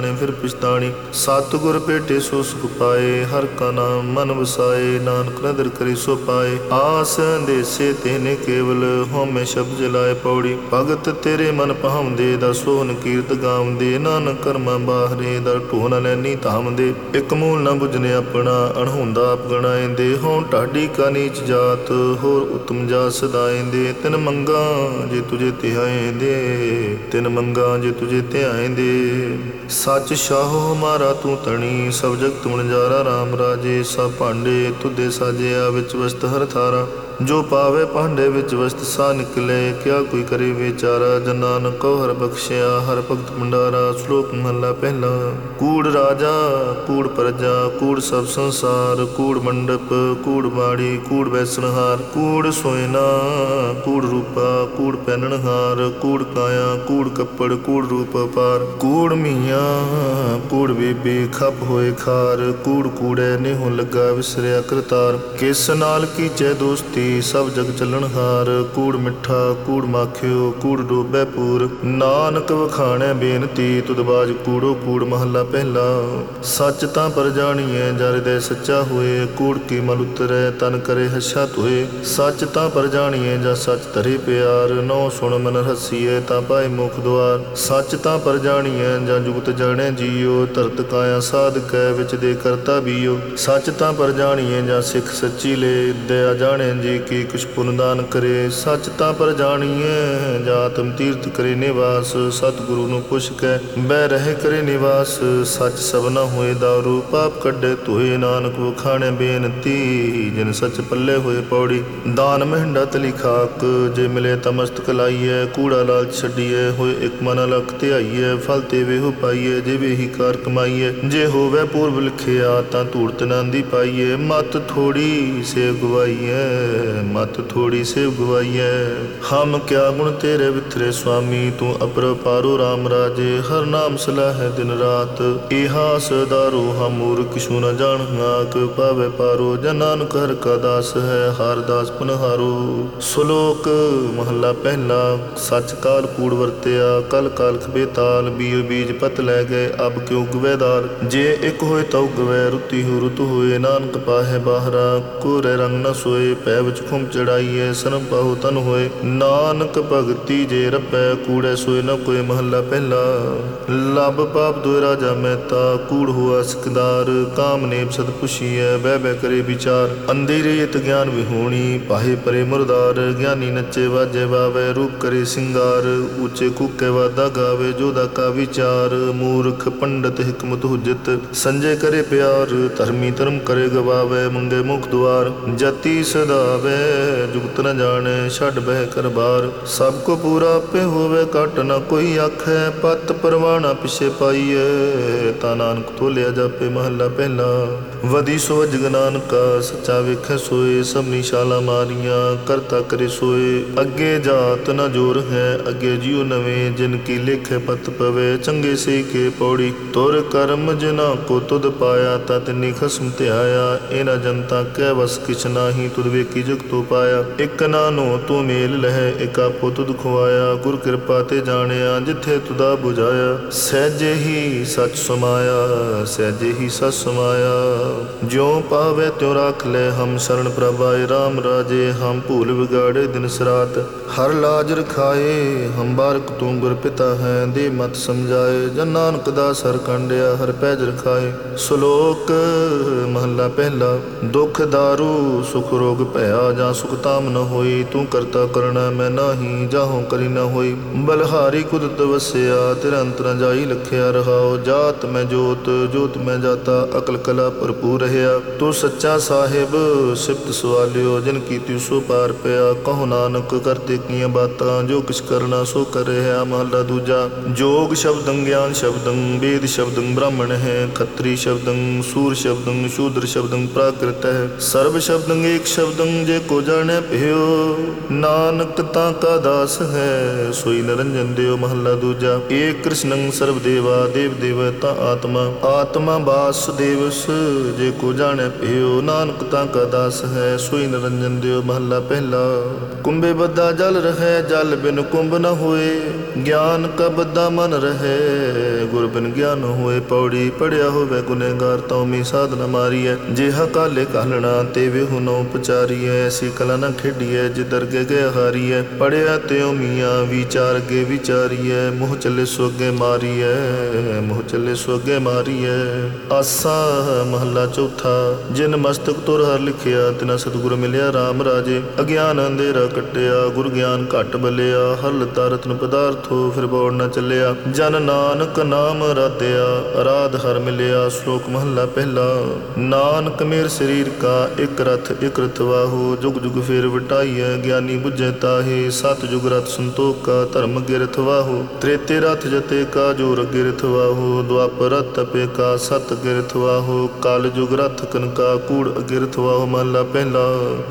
पछताणी। सतगुर भेटे सो सुख पाए, हर का नाम मन वसाए, नानक नदर करे सो पाए। आस देसे तेने केवल, होमे शब्द जलाए पौड़ी। भगत तेरे मन पावंदे, ਦਰ ਸੋਹਣ ਕੀਰਤ ਗਾਵੰਦੇ। ਨਾਨਕ ਕਰਮਾਂ ਬਾਹਰੇ, ਦਰ ਢੋ ਨ ਲੈਨੀ ਧਾਮ ਦੇ। ਇੱਕ ਮੂਲ ਨਾ ਬੁਝਨੇ ਆਪਣਾ, ਅਣਹੋਂਦਾ ਆਪ ਗਣਾਏਂਦੇ। ਹੋਂ ਢਾਡੀ ਕਾ ਨੀਚ ਜਾਤ, ਹੋਰ ਉਤਮ ਜਾਤ ਸਦਾਏਂਦੇ। ਤਿਨ ਮੰਗਾ ਜੇ ਤੁਝੇ ਧਿਆਏਂਦੇ, ਤਿਨ ਮੰਗਾ ਜੇ ਤੁਝੇ ਧਿਆਏਂਦੇ। ਸੱਚ ਸ਼ਾਹੋ ਹਮਾਰਾ ਤੂੰ ਧਣੀ, ਸਭ ਜਗਤ ਵਣਜਾਰਾ ਰਾਮ ਰਾਜੇ। ਸਭ ਭਾਂਡੇ ਤੁਧੇ ਸਾਜਿਆ, ਵਿੱਚ ਵਸਤ ਹਰ ਥਾਰਾ। ਜੋ ਪਾਵੇ ਭਾਂਡੇ ਵਿੱਚ ਵਸਤ ਸਾ ਨਿਕਲੇ, ਕਿਆ ਕੋਈ ਕਰੇ ਵਿਚਾਰਾ। ਜਨ ਨਾਨਕ ਕਉ ਹਰਿ ਬਖਸ਼ਿਆ, ਹਰਿ ਭਗਤ ਭੰਡਾਰਾ। ਸ਼ਲੋਕ ਮਹਲਾ ਪਹਿਲਾ। ਕੂੜ ਰਾਜਾ ਕੂੜ ਪ੍ਰਜਾ, ਕੂੜ ਸਭ ਸੰਸਾਰ। ਕੂੜ ਮੰਡਪ ਕੂੜ ਬਾੜੀ, ਕੂੜ ਬੈਸਣਹਾਰ। ਕੂੜ ਸੋਇਨਾ ਕੂੜ ਰੂਪਾ, ਕੂੜ ਪਹਿਨਣਹਾਰ। ਕੂੜ ਕਾਇਆ ਕੂੜ ਕੱਪੜ, ਕੂੜ ਰੂਪ ਅਪਾਰ। ਕੂੜ ਮੀਆਂ ਕੂੜ ਬੀਬੀ, ਖੱਪ ਹੋਏ ਖਾਰ। ਕੂੜ ਕੂੜੇ ਨਿਹੁ ਲੱਗਾ, ਵਿਸਰਿਆ ਕਰਤਾਰ। ਕਿਸ ਨਾਲ ਕੀਚੈ ਦੋਸਤੀ, ਸਭ ਜਗ ਚੱਲਣਹਾਰ। ਕੂੜ ਮਿੱਠਾ ਕੂੜ ਮਾਖਿਓ, ਕੂੜ ਡੋਬੈ ਪੂਰ। ਨਾਨਕ ਵਖਾਣੈ ਬੇਨਤੀ, ਤੁਧ ਬਾਜ ਕੂੜੋ ਕੂੜ। ਮਹੱਲਾ ਪਹਿਲਾ। ਸੱਚ ਤਾਂ ਪਰ ਜਾਣੀਐ, ਜਰ ਹਿਰਦੈ ਸੱਚਾ ਹੋਏ। ਕੂੜ ਕੀ ਮਲ ਉਤਰੈ, ਤਨ ਕਰੇ ਹੱਛਾ ਧੋਏ। ਸੱਚ ਤਾਂ ਪਰ ਜਾਣੀਐ, ਜਾਂ ਸੱਚ ਧਰੇ ਪਿਆਰ। ਨਹੁ ਸੁਣ ਮਨ ਹੱਸੀਐ, ਤਾਂ ਪਾਏ ਮੁਖ ਦੁਆਰ। ਸੱਚ ਤਾਂ ਪਰ ਜਾਣੀਐ, ਜਾਂ ਜੁਗਤ ਜਾਣੈ ਜੀਓ। ਧਰਤ ਕਾਇਆ ਸਾਧਕੈ, ਵਿੱਚ ਦੇ ਕਰਤਾ ਬੀਓ। ਸੱਚ ਤਾਂ ਪਰ ਜਾਣੀਐ, ਜਾਂ ਸਿੱਖ ਸੱਚੀ ਲੈ। ਦਇਆ ਜਾਣੈ ਜੀ ਕੀ, ਕੁਛ ਪੁਨ ਦਾਨ ਕਰੇ। ਸੱਚ ਤਾਂ ਪਰ ਜਾਣੀਐ, ਜਾਂ ਆਤਮ ਤੀਰਥ ਕਰੇ ਨਿਵਾਸ। ਸਤਿਗੁਰੂ ਨੂੰ ਪੁੱਛ ਕੇ ਬਹਿ ਰਹੇ ਕਰੇ ਨਿਵਾਸ। ਸੱਚ ਸਭਨਾ ਹੋਏ ਦਾਰੂ, ਪਾਪ ਕੱਢੇ ਧੋਏ। ਨਾਨਕ ਵਖਾਣੈ ਬੇਨਤੀ, ਜਿਨ ਸੱਚ ਪੱਲੇ ਹੋਏ ਪੌੜੀ। ਦਾਨ ਮਹਿੰਡਾ ਤਲੀ ਖਾਕ, ਜੇ ਮਿਲੇ ਤਾਂ ਮਸਤਕ ਲਾਈਐ। ਕੂੜਾ ਲਾਲਚ ਛੱਡੀਐ, ਹੋਏ ਇੱਕ ਮਨ ਲਖ ਧਿਆਈਐ। ਫਲ ਤੇ ਵੇਹੋ ਪਾਈਐ, ਜੇ ਵੇਹੀ ਕਾਰ ਕਮਾਈਐ। ਜੇ ਹੋਵੇ ਪੂਰਬ ਲਿਖਿਆ, ਤਾਂ ਧੂੜ ਤਨਾਂਦੀ ਪਾਈਐ। ਮਤ ਥੋੜੀ ਸੇਵ ਗਵਾਈਐ, ਮਤ ਥੋੜੀ ਸੇਵ ਗਵਾਈਐ। ਹਮ ਕਿਆ ਗੁਣ ਤੇਰੇ ਵਿਥਰੇ ਸੁਆਮੀ, ਤੂੰ ਅਪਰਪਾਰੋ ਰਾਮ ਰਾਜੇ। ਹਰ ਨਾਮ ਸਲਾਹੈ ਦਿਨ ਰਾਤ, ਇਹਾ ਸਦਾਰੋ। ਹਮ ਮੂਰਖ ਕਿਛੂ ਨ ਜਾਣਿਆ, ਕਿਉ ਪਾਵੇ ਪਾਰੋ। ਜਨ ਨਾਨਕ ਹਰਿ ਕਾ ਦਾਸ ਹੈ, ਹਰਿ ਦਾਸ ਪੁਨਿਹਾਰੋ। ਸ਼ਲੋਕ ਮਹੱਲਾ ਪਹਿਲਾ। ਸੱਚ ਕਾਲ ਕੂੜ ਵਰਤਿਆ, ਕਲ ਕਾਲਖ ਬੇਤਾਲ। ਬੀਉ ਬੀਜ ਪਤ ਲੈ ਗਏ, ਅਬ ਕਿਉ ਗਵੇ ਦਾਲ। ਜੇ ਇੱਕ ਹੋਏ ਤਉ ਗਵੇ, ਰੁਤੀ ਹੋ ਰੁਤ ਹੋਏ। ਨਾਨਕ ਪਾਹੈ ਬਾਹਰਾ, ਕੋਰੇ ਰੰਗ ਨ ਸੋਏ। ਪੈ ਵਿੱਚ ਖੁੰਮ ਚੜਾਈਐ, ਸਰਮ ਪਾਹੋ ਤਨ ਹੋਏ। ਨਾਨਕ ਭਗਤੀ ਜੇ ਰੱਪੈ, ਕੂੜੈ ਸੋਏ ਨ ਕੋਏ। ਮਹੱਲਾ ਪਹਿਲਾ। ਲੱਭ ਪਾਪ ਦੋਇ ਰਾਜਾ ਮਹਿਤਾ, ਕੂੜ ਹੋਆ ਸਿਕਦਾਰ। ਕਾਮ ਨੇਮ ਸਦ ਪੁਛੀਐ, ਬਹਿ ਬਹਿ ਕਰੇ ਵਿਚਾਰ। ਅੰਧੀ ਰਹੀਤ ਗਿਆਨ ਵਿਹੂਣੀ, ਪਾਹੇ ਪਰੇ ਮੁਰਦਾਰ। ਗਿਆਨੀ ਨੱਚੇ ਵਾਜੇ ਵਾਵੇ, ਰੂਪ ਕਰੇ ਸਿੰਗਾਰ। ਉੱਚੇ ਕੂਕੇ ਵਾਦਾ ਗਾਵੇ, ਜੋਦਾ ਕਾ ਵਿਚਾਰ। ਮੂਰਖ ਪੰਡਤ ਹਿਕਮਤ ਹੁਜਤ, ਸੰਜੇ ਕਰੇ ਪਿਆਰ। ਧਰਮੀ ਧਰਮ ਕਰੇ ਗਵਾਵੇ, ਮੰਗੇ ਮੁਖ ਦੁਆਰ। ਜਤੀ ਸਦਾਵੇ ਜੁਗਤ ਨ ਜਾਣੈ, ਛੱਡ ਬਹਿ ਕਰ ਬਾਰ। ਸਭ ਕੋ ਪੂਰਾ ਆਪੇ ਹੋਵੇ, ਘਟ ਨ ਕੋਈ ਆਖੈ। ਪਤ ਪਰਵਾਣਾ ਪਿਛੇ ਪਾਈਐ, ਤਾਂ ਨਾਨਕ ਤੋਲਿਆ ਜਾਪੇ। ਮਹੱਲਾ ਪਹਿਲਾ। ਵਧੀ ਸੋ ਜਗ ਨਾਨਕਾ, ਸੱਚਾ ਵੇਖੈ ਸੋਏ। ਸਭਨੀ ਛਾਲਾਂ ਮਾਰੀਆਂ, ਕਰਤਾ ਕਰੇ ਸੋਏ। ਅੱਗੇ ਜਾਤ ਨ ਜੋਰ ਹੈ, ਅੱਗੇ ਜਿਉ ਨਵੇਂ। ਜਿਨ ਕੀ ਲੇਖੈ ਪਤ ਪਵੇ, ਚੰਗੇ ਸੇ ਕੇ ਪੌੜੀ। ਤੁਰ ਕਰਮ ਜਿਨਾ ਕੋ ਤੁਧ ਪਾਇਆ, ਤਾਂ ਤਿਨੀ ਖਸਮ ਧਿਆਇਆ। ਇਹਨਾਂ ਜਨਤਾ ਕਹਿ ਵਸ ਕਿਛ ਨਾਹੀ, ਤੁਧ ਵੇਖੀ ਜਗ ਤੋ ਪਾਇਆ। ਇੱਕ ਨਾਨੋ ਤੂੰ ਮੇਲ ਲਹੈ, ਇੱਕ ਆਪੋ ਤੁਧ ਖੁਆਇਆ। ਗੁਰ ਕਿਰਪਾ ਤੇ ਜਾਣਿਆ, ਜਿੱਥੇ ਤੁਧਾ ਬੁਝਾਇਆ। ਸਹਿਜੇ ਹੀ ਸੱਚ ਸਮਾਇਆ, ਸਹਿਜੇ ਹੀ ਸੱਚ ਸਮਾਇਆ। ਜਿਉ ਪਾਵੇ ਤਿਉ ਰਾਖ ਲੈ, ਹਮ ਸ਼ਰਨ ਪ੍ਰਭ ਆਏ। ਰਾਮ ਰਾਜੇ ਹਮ ਭੂਲ ਵਿਗਾੜੇ ਦਿਨ ਸਰਾਤ। ਹਰ ਲਾਜ ਰਖਾਏ, ਹਮ ਬਾਰਕ ਤੂੰ ਗੁਰ ਪਿਤਾ ਹੈ। ਦੇ ਮਤ ਸਮਝਾਏ, ਜਨ ਨਾਨਕ ਦਾਸ ਹਰ ਕੰਡਿਆ। ਹਰ ਪੈਜ ਰਖਾਏ। ਸ਼ਲੋਕ ਮਹੱਲਾ ਪਹਿਲਾ। ਦੁਖ ਦਾਰੂ ਸੁਖ ਰੋਗ ਭਇਆ, ਜਾਂ ਸੁਖ ਤਾਮ ਨ ਹੋਈ। ਤੂੰ ਕਰਤਾ ਕਰਣਾ ਮੈਂ ਨਾਹੀ, ਜਾਹੋ ਕਰੀ ਨ ਹੋਈ। ਬਲਹਾਰੀ ਕੁਦਰਤ ਵਸਿਆ, ਤੇਰਾ ਅੰਤ ਨ ਜਾਈ ਲਖਿਆ। ਰਹਾਉ ਜਾਤ ਮੈਂ ਜੋਤ, ਜੋਤ ਮੈਂ ਜਾਤਾ। ਅਕਲ ਕਲਾ ਭਰਪੂਰ ਰਹਿਆ, ਤੂੰ ਸੱਚਾ ਸਾਹਿਬ ਸਿਫਤ ਸਵਾਲਿਓ। ਜਿਨ ਕੀਤੀ ਸੋ ਪਾਰ ਪਿਆ, ਕਹੋ ਨਾਨਕ ਕਰਤੇ ਕੀਆਂ ਬਾਤਾਂ। ਜੋ ਕਿਛ ਕਰਨਾ ਸੋ ਕਰ ਰਿਹਾ। ਮਹੱਲਾ ਦੂਜਾ। ਜੋਗ ਸ਼ਬਦੰ ਗਿਆਨ ਸ਼ਬਦੰ, ਵੇਦ ਸ਼ਬਦੰ ਬ੍ਰਾਹਮਣ ਹੈ। ਖੱਤਰੀ ਸ਼ਬਦੰ ਸੂਰ ਸ਼ਬਦੰ, ਸ਼ੂਦਰ ਸ਼ਬਦੰ ਪ੍ਰਾਕ੍ਰਿਤ ਹੈ। ਸਰਬ ਸ਼ਬਦੰ ਏਕ ਸ਼ਬਦੰ, ਜੇ ਕੋ ਜਾਣੈ ਭਇਓ। ਨਾਨਕ ਤਾਂ ਕਾ ਦਾਸ ਹੈ ਸੋਈ ਨਿਰੰਜਨ ਦਿਓ। ਮਹੱਲਾ ਦੂਜਾ। ਏਕ ਕ੍ਰਿਸ਼ਨੰ ਸਰਬ ਦੇਵਾ ਦੇਵ ਦੇਵ ਤਾਂ ਆਤਮਾ। ਆਤਮਾ ਬਾਸ ਦੇਵਸ ਜੇ ਕੋ ਜਾਣੈ ਭਇਓ। ਨਾਨਕ ਤਾਂ ਕਾ ਦਾਸ ਹੈ ਸੋਈ ਨਿਰੰਜਨ ਦਿਓ। ਮਹੱਲਾ ਪਹਿਲਾ। ਕੁੰਭੇ ਬੱਧਾ ਜਲ ਰਹੈ ਜਲ ਬਿਨ ਕੁੰਭ ਨ ਹੋਏ। ਗਿਆਨ ਕਾ ਬੱਧਾ ਮਨ ਰਹੈ ਗੁਰ ਬਿਨ ਗਿਆਨ ਨ ਹੋਏ। ਪੌੜੀ ਪੜਿਆ ਹੋਵੇ ਗੁਨੇਗਾਰ ਤਉ ਮੀ ਸਾਧ ਨ ਮਾਰੀਐ। ਜਿਹਾ ਕਾਲੇ ਕਾਲਣਾ ਤੇ ਵਿਹੂ ਨ ਉਪਚਾਰੀਐ। ਐਸੀ ਕਲਾ ਨ ਖੇਡੀਐ ਜਿਦਰ ਗੇ ਗਿਆ ਹਾਰੀਐ। ਪੜਿਆ ਤਿਉ ਮੀਆਂ ਵਿਚਾਰ ਗੇ ਵਿਚਾਰੀਐ। ਮੋਹ ਚੱਲੇ ਸੋ ਅੱਗੇ ਮਾਰੀਐ ਮੋਹ ਚੱਲੇ ਸੋ ਅੱਗੇ ਮਾਰੀਐ। ਆਸਾ ਮਹੱਲਾ ਚੌਥਾ। ਜਿਨ ਮਸਤਕ ਤੁਰ ਹਰ ਲਿਖਿਆ ਤਿਨਾ ਸਤਿਗੁਰ ਮਿਲਿਆ ਰਾਮ ਰਾਜੇ। ਅਗਿਆਨ ਅੰਧੇਰਾ ਕੱਟਿਆ ਗੁਰ ਗਿਆਨ ਘਟ ਬਲਿਆ। ਹਰ ਲਤਾ ਰਤਨ ਪਦਾਰਥੋ ਫਿਰ ਬੋੜ ਨ ਚੱਲਿਆ। ਜਨ ਨਾਨਕ ਨਾਮ ਰਾਧਿਆ ਅਰਾਧ ਹਰ ਮਿਲਿਆ। ਸ਼ਲੋਕ ਮਹੱਲਾ ਪਹਿਲਾ। ਨਾਨਕ ਮੇਰ ਸਰੀਰ ਕਾ ਇੱਕ ਰਥ ਇੱਕ ਰਥਵਾਹੋ। ਜੁਗ ਜੁਗ ਫੇਰ ਵਟਾਈਐ ਗਿਆਨੀ ਬੁੱਝੈ ਤਾਹੇ। ਸਤ ਜੁਗ ਰਥ ਸੰਤੋਖ ਕਾ ਧਰਮ ਅੱਗੇ ਰਥਵਾਹੋ। ਤ੍ਰੇਤੇ ਰਥ ਜਤੇ ਕਾ ਜੋਰ ਅੱਗੇ ਰਥਵਾਹੋ। ਦੁਆਪਰ ਰਥ ਤਪੇ ਕਾ ਸਤ ਅੱਗੇ ਰਥਵਾਹੋ। ਕਲ ਜੁਗ ਰਥ ਕਨ ਕਾ ਕੂੜ ਅੱਗੇ ਰਥਵਾਹੋ। ਮਹੱਲਾ ਪਹਿਲਾ।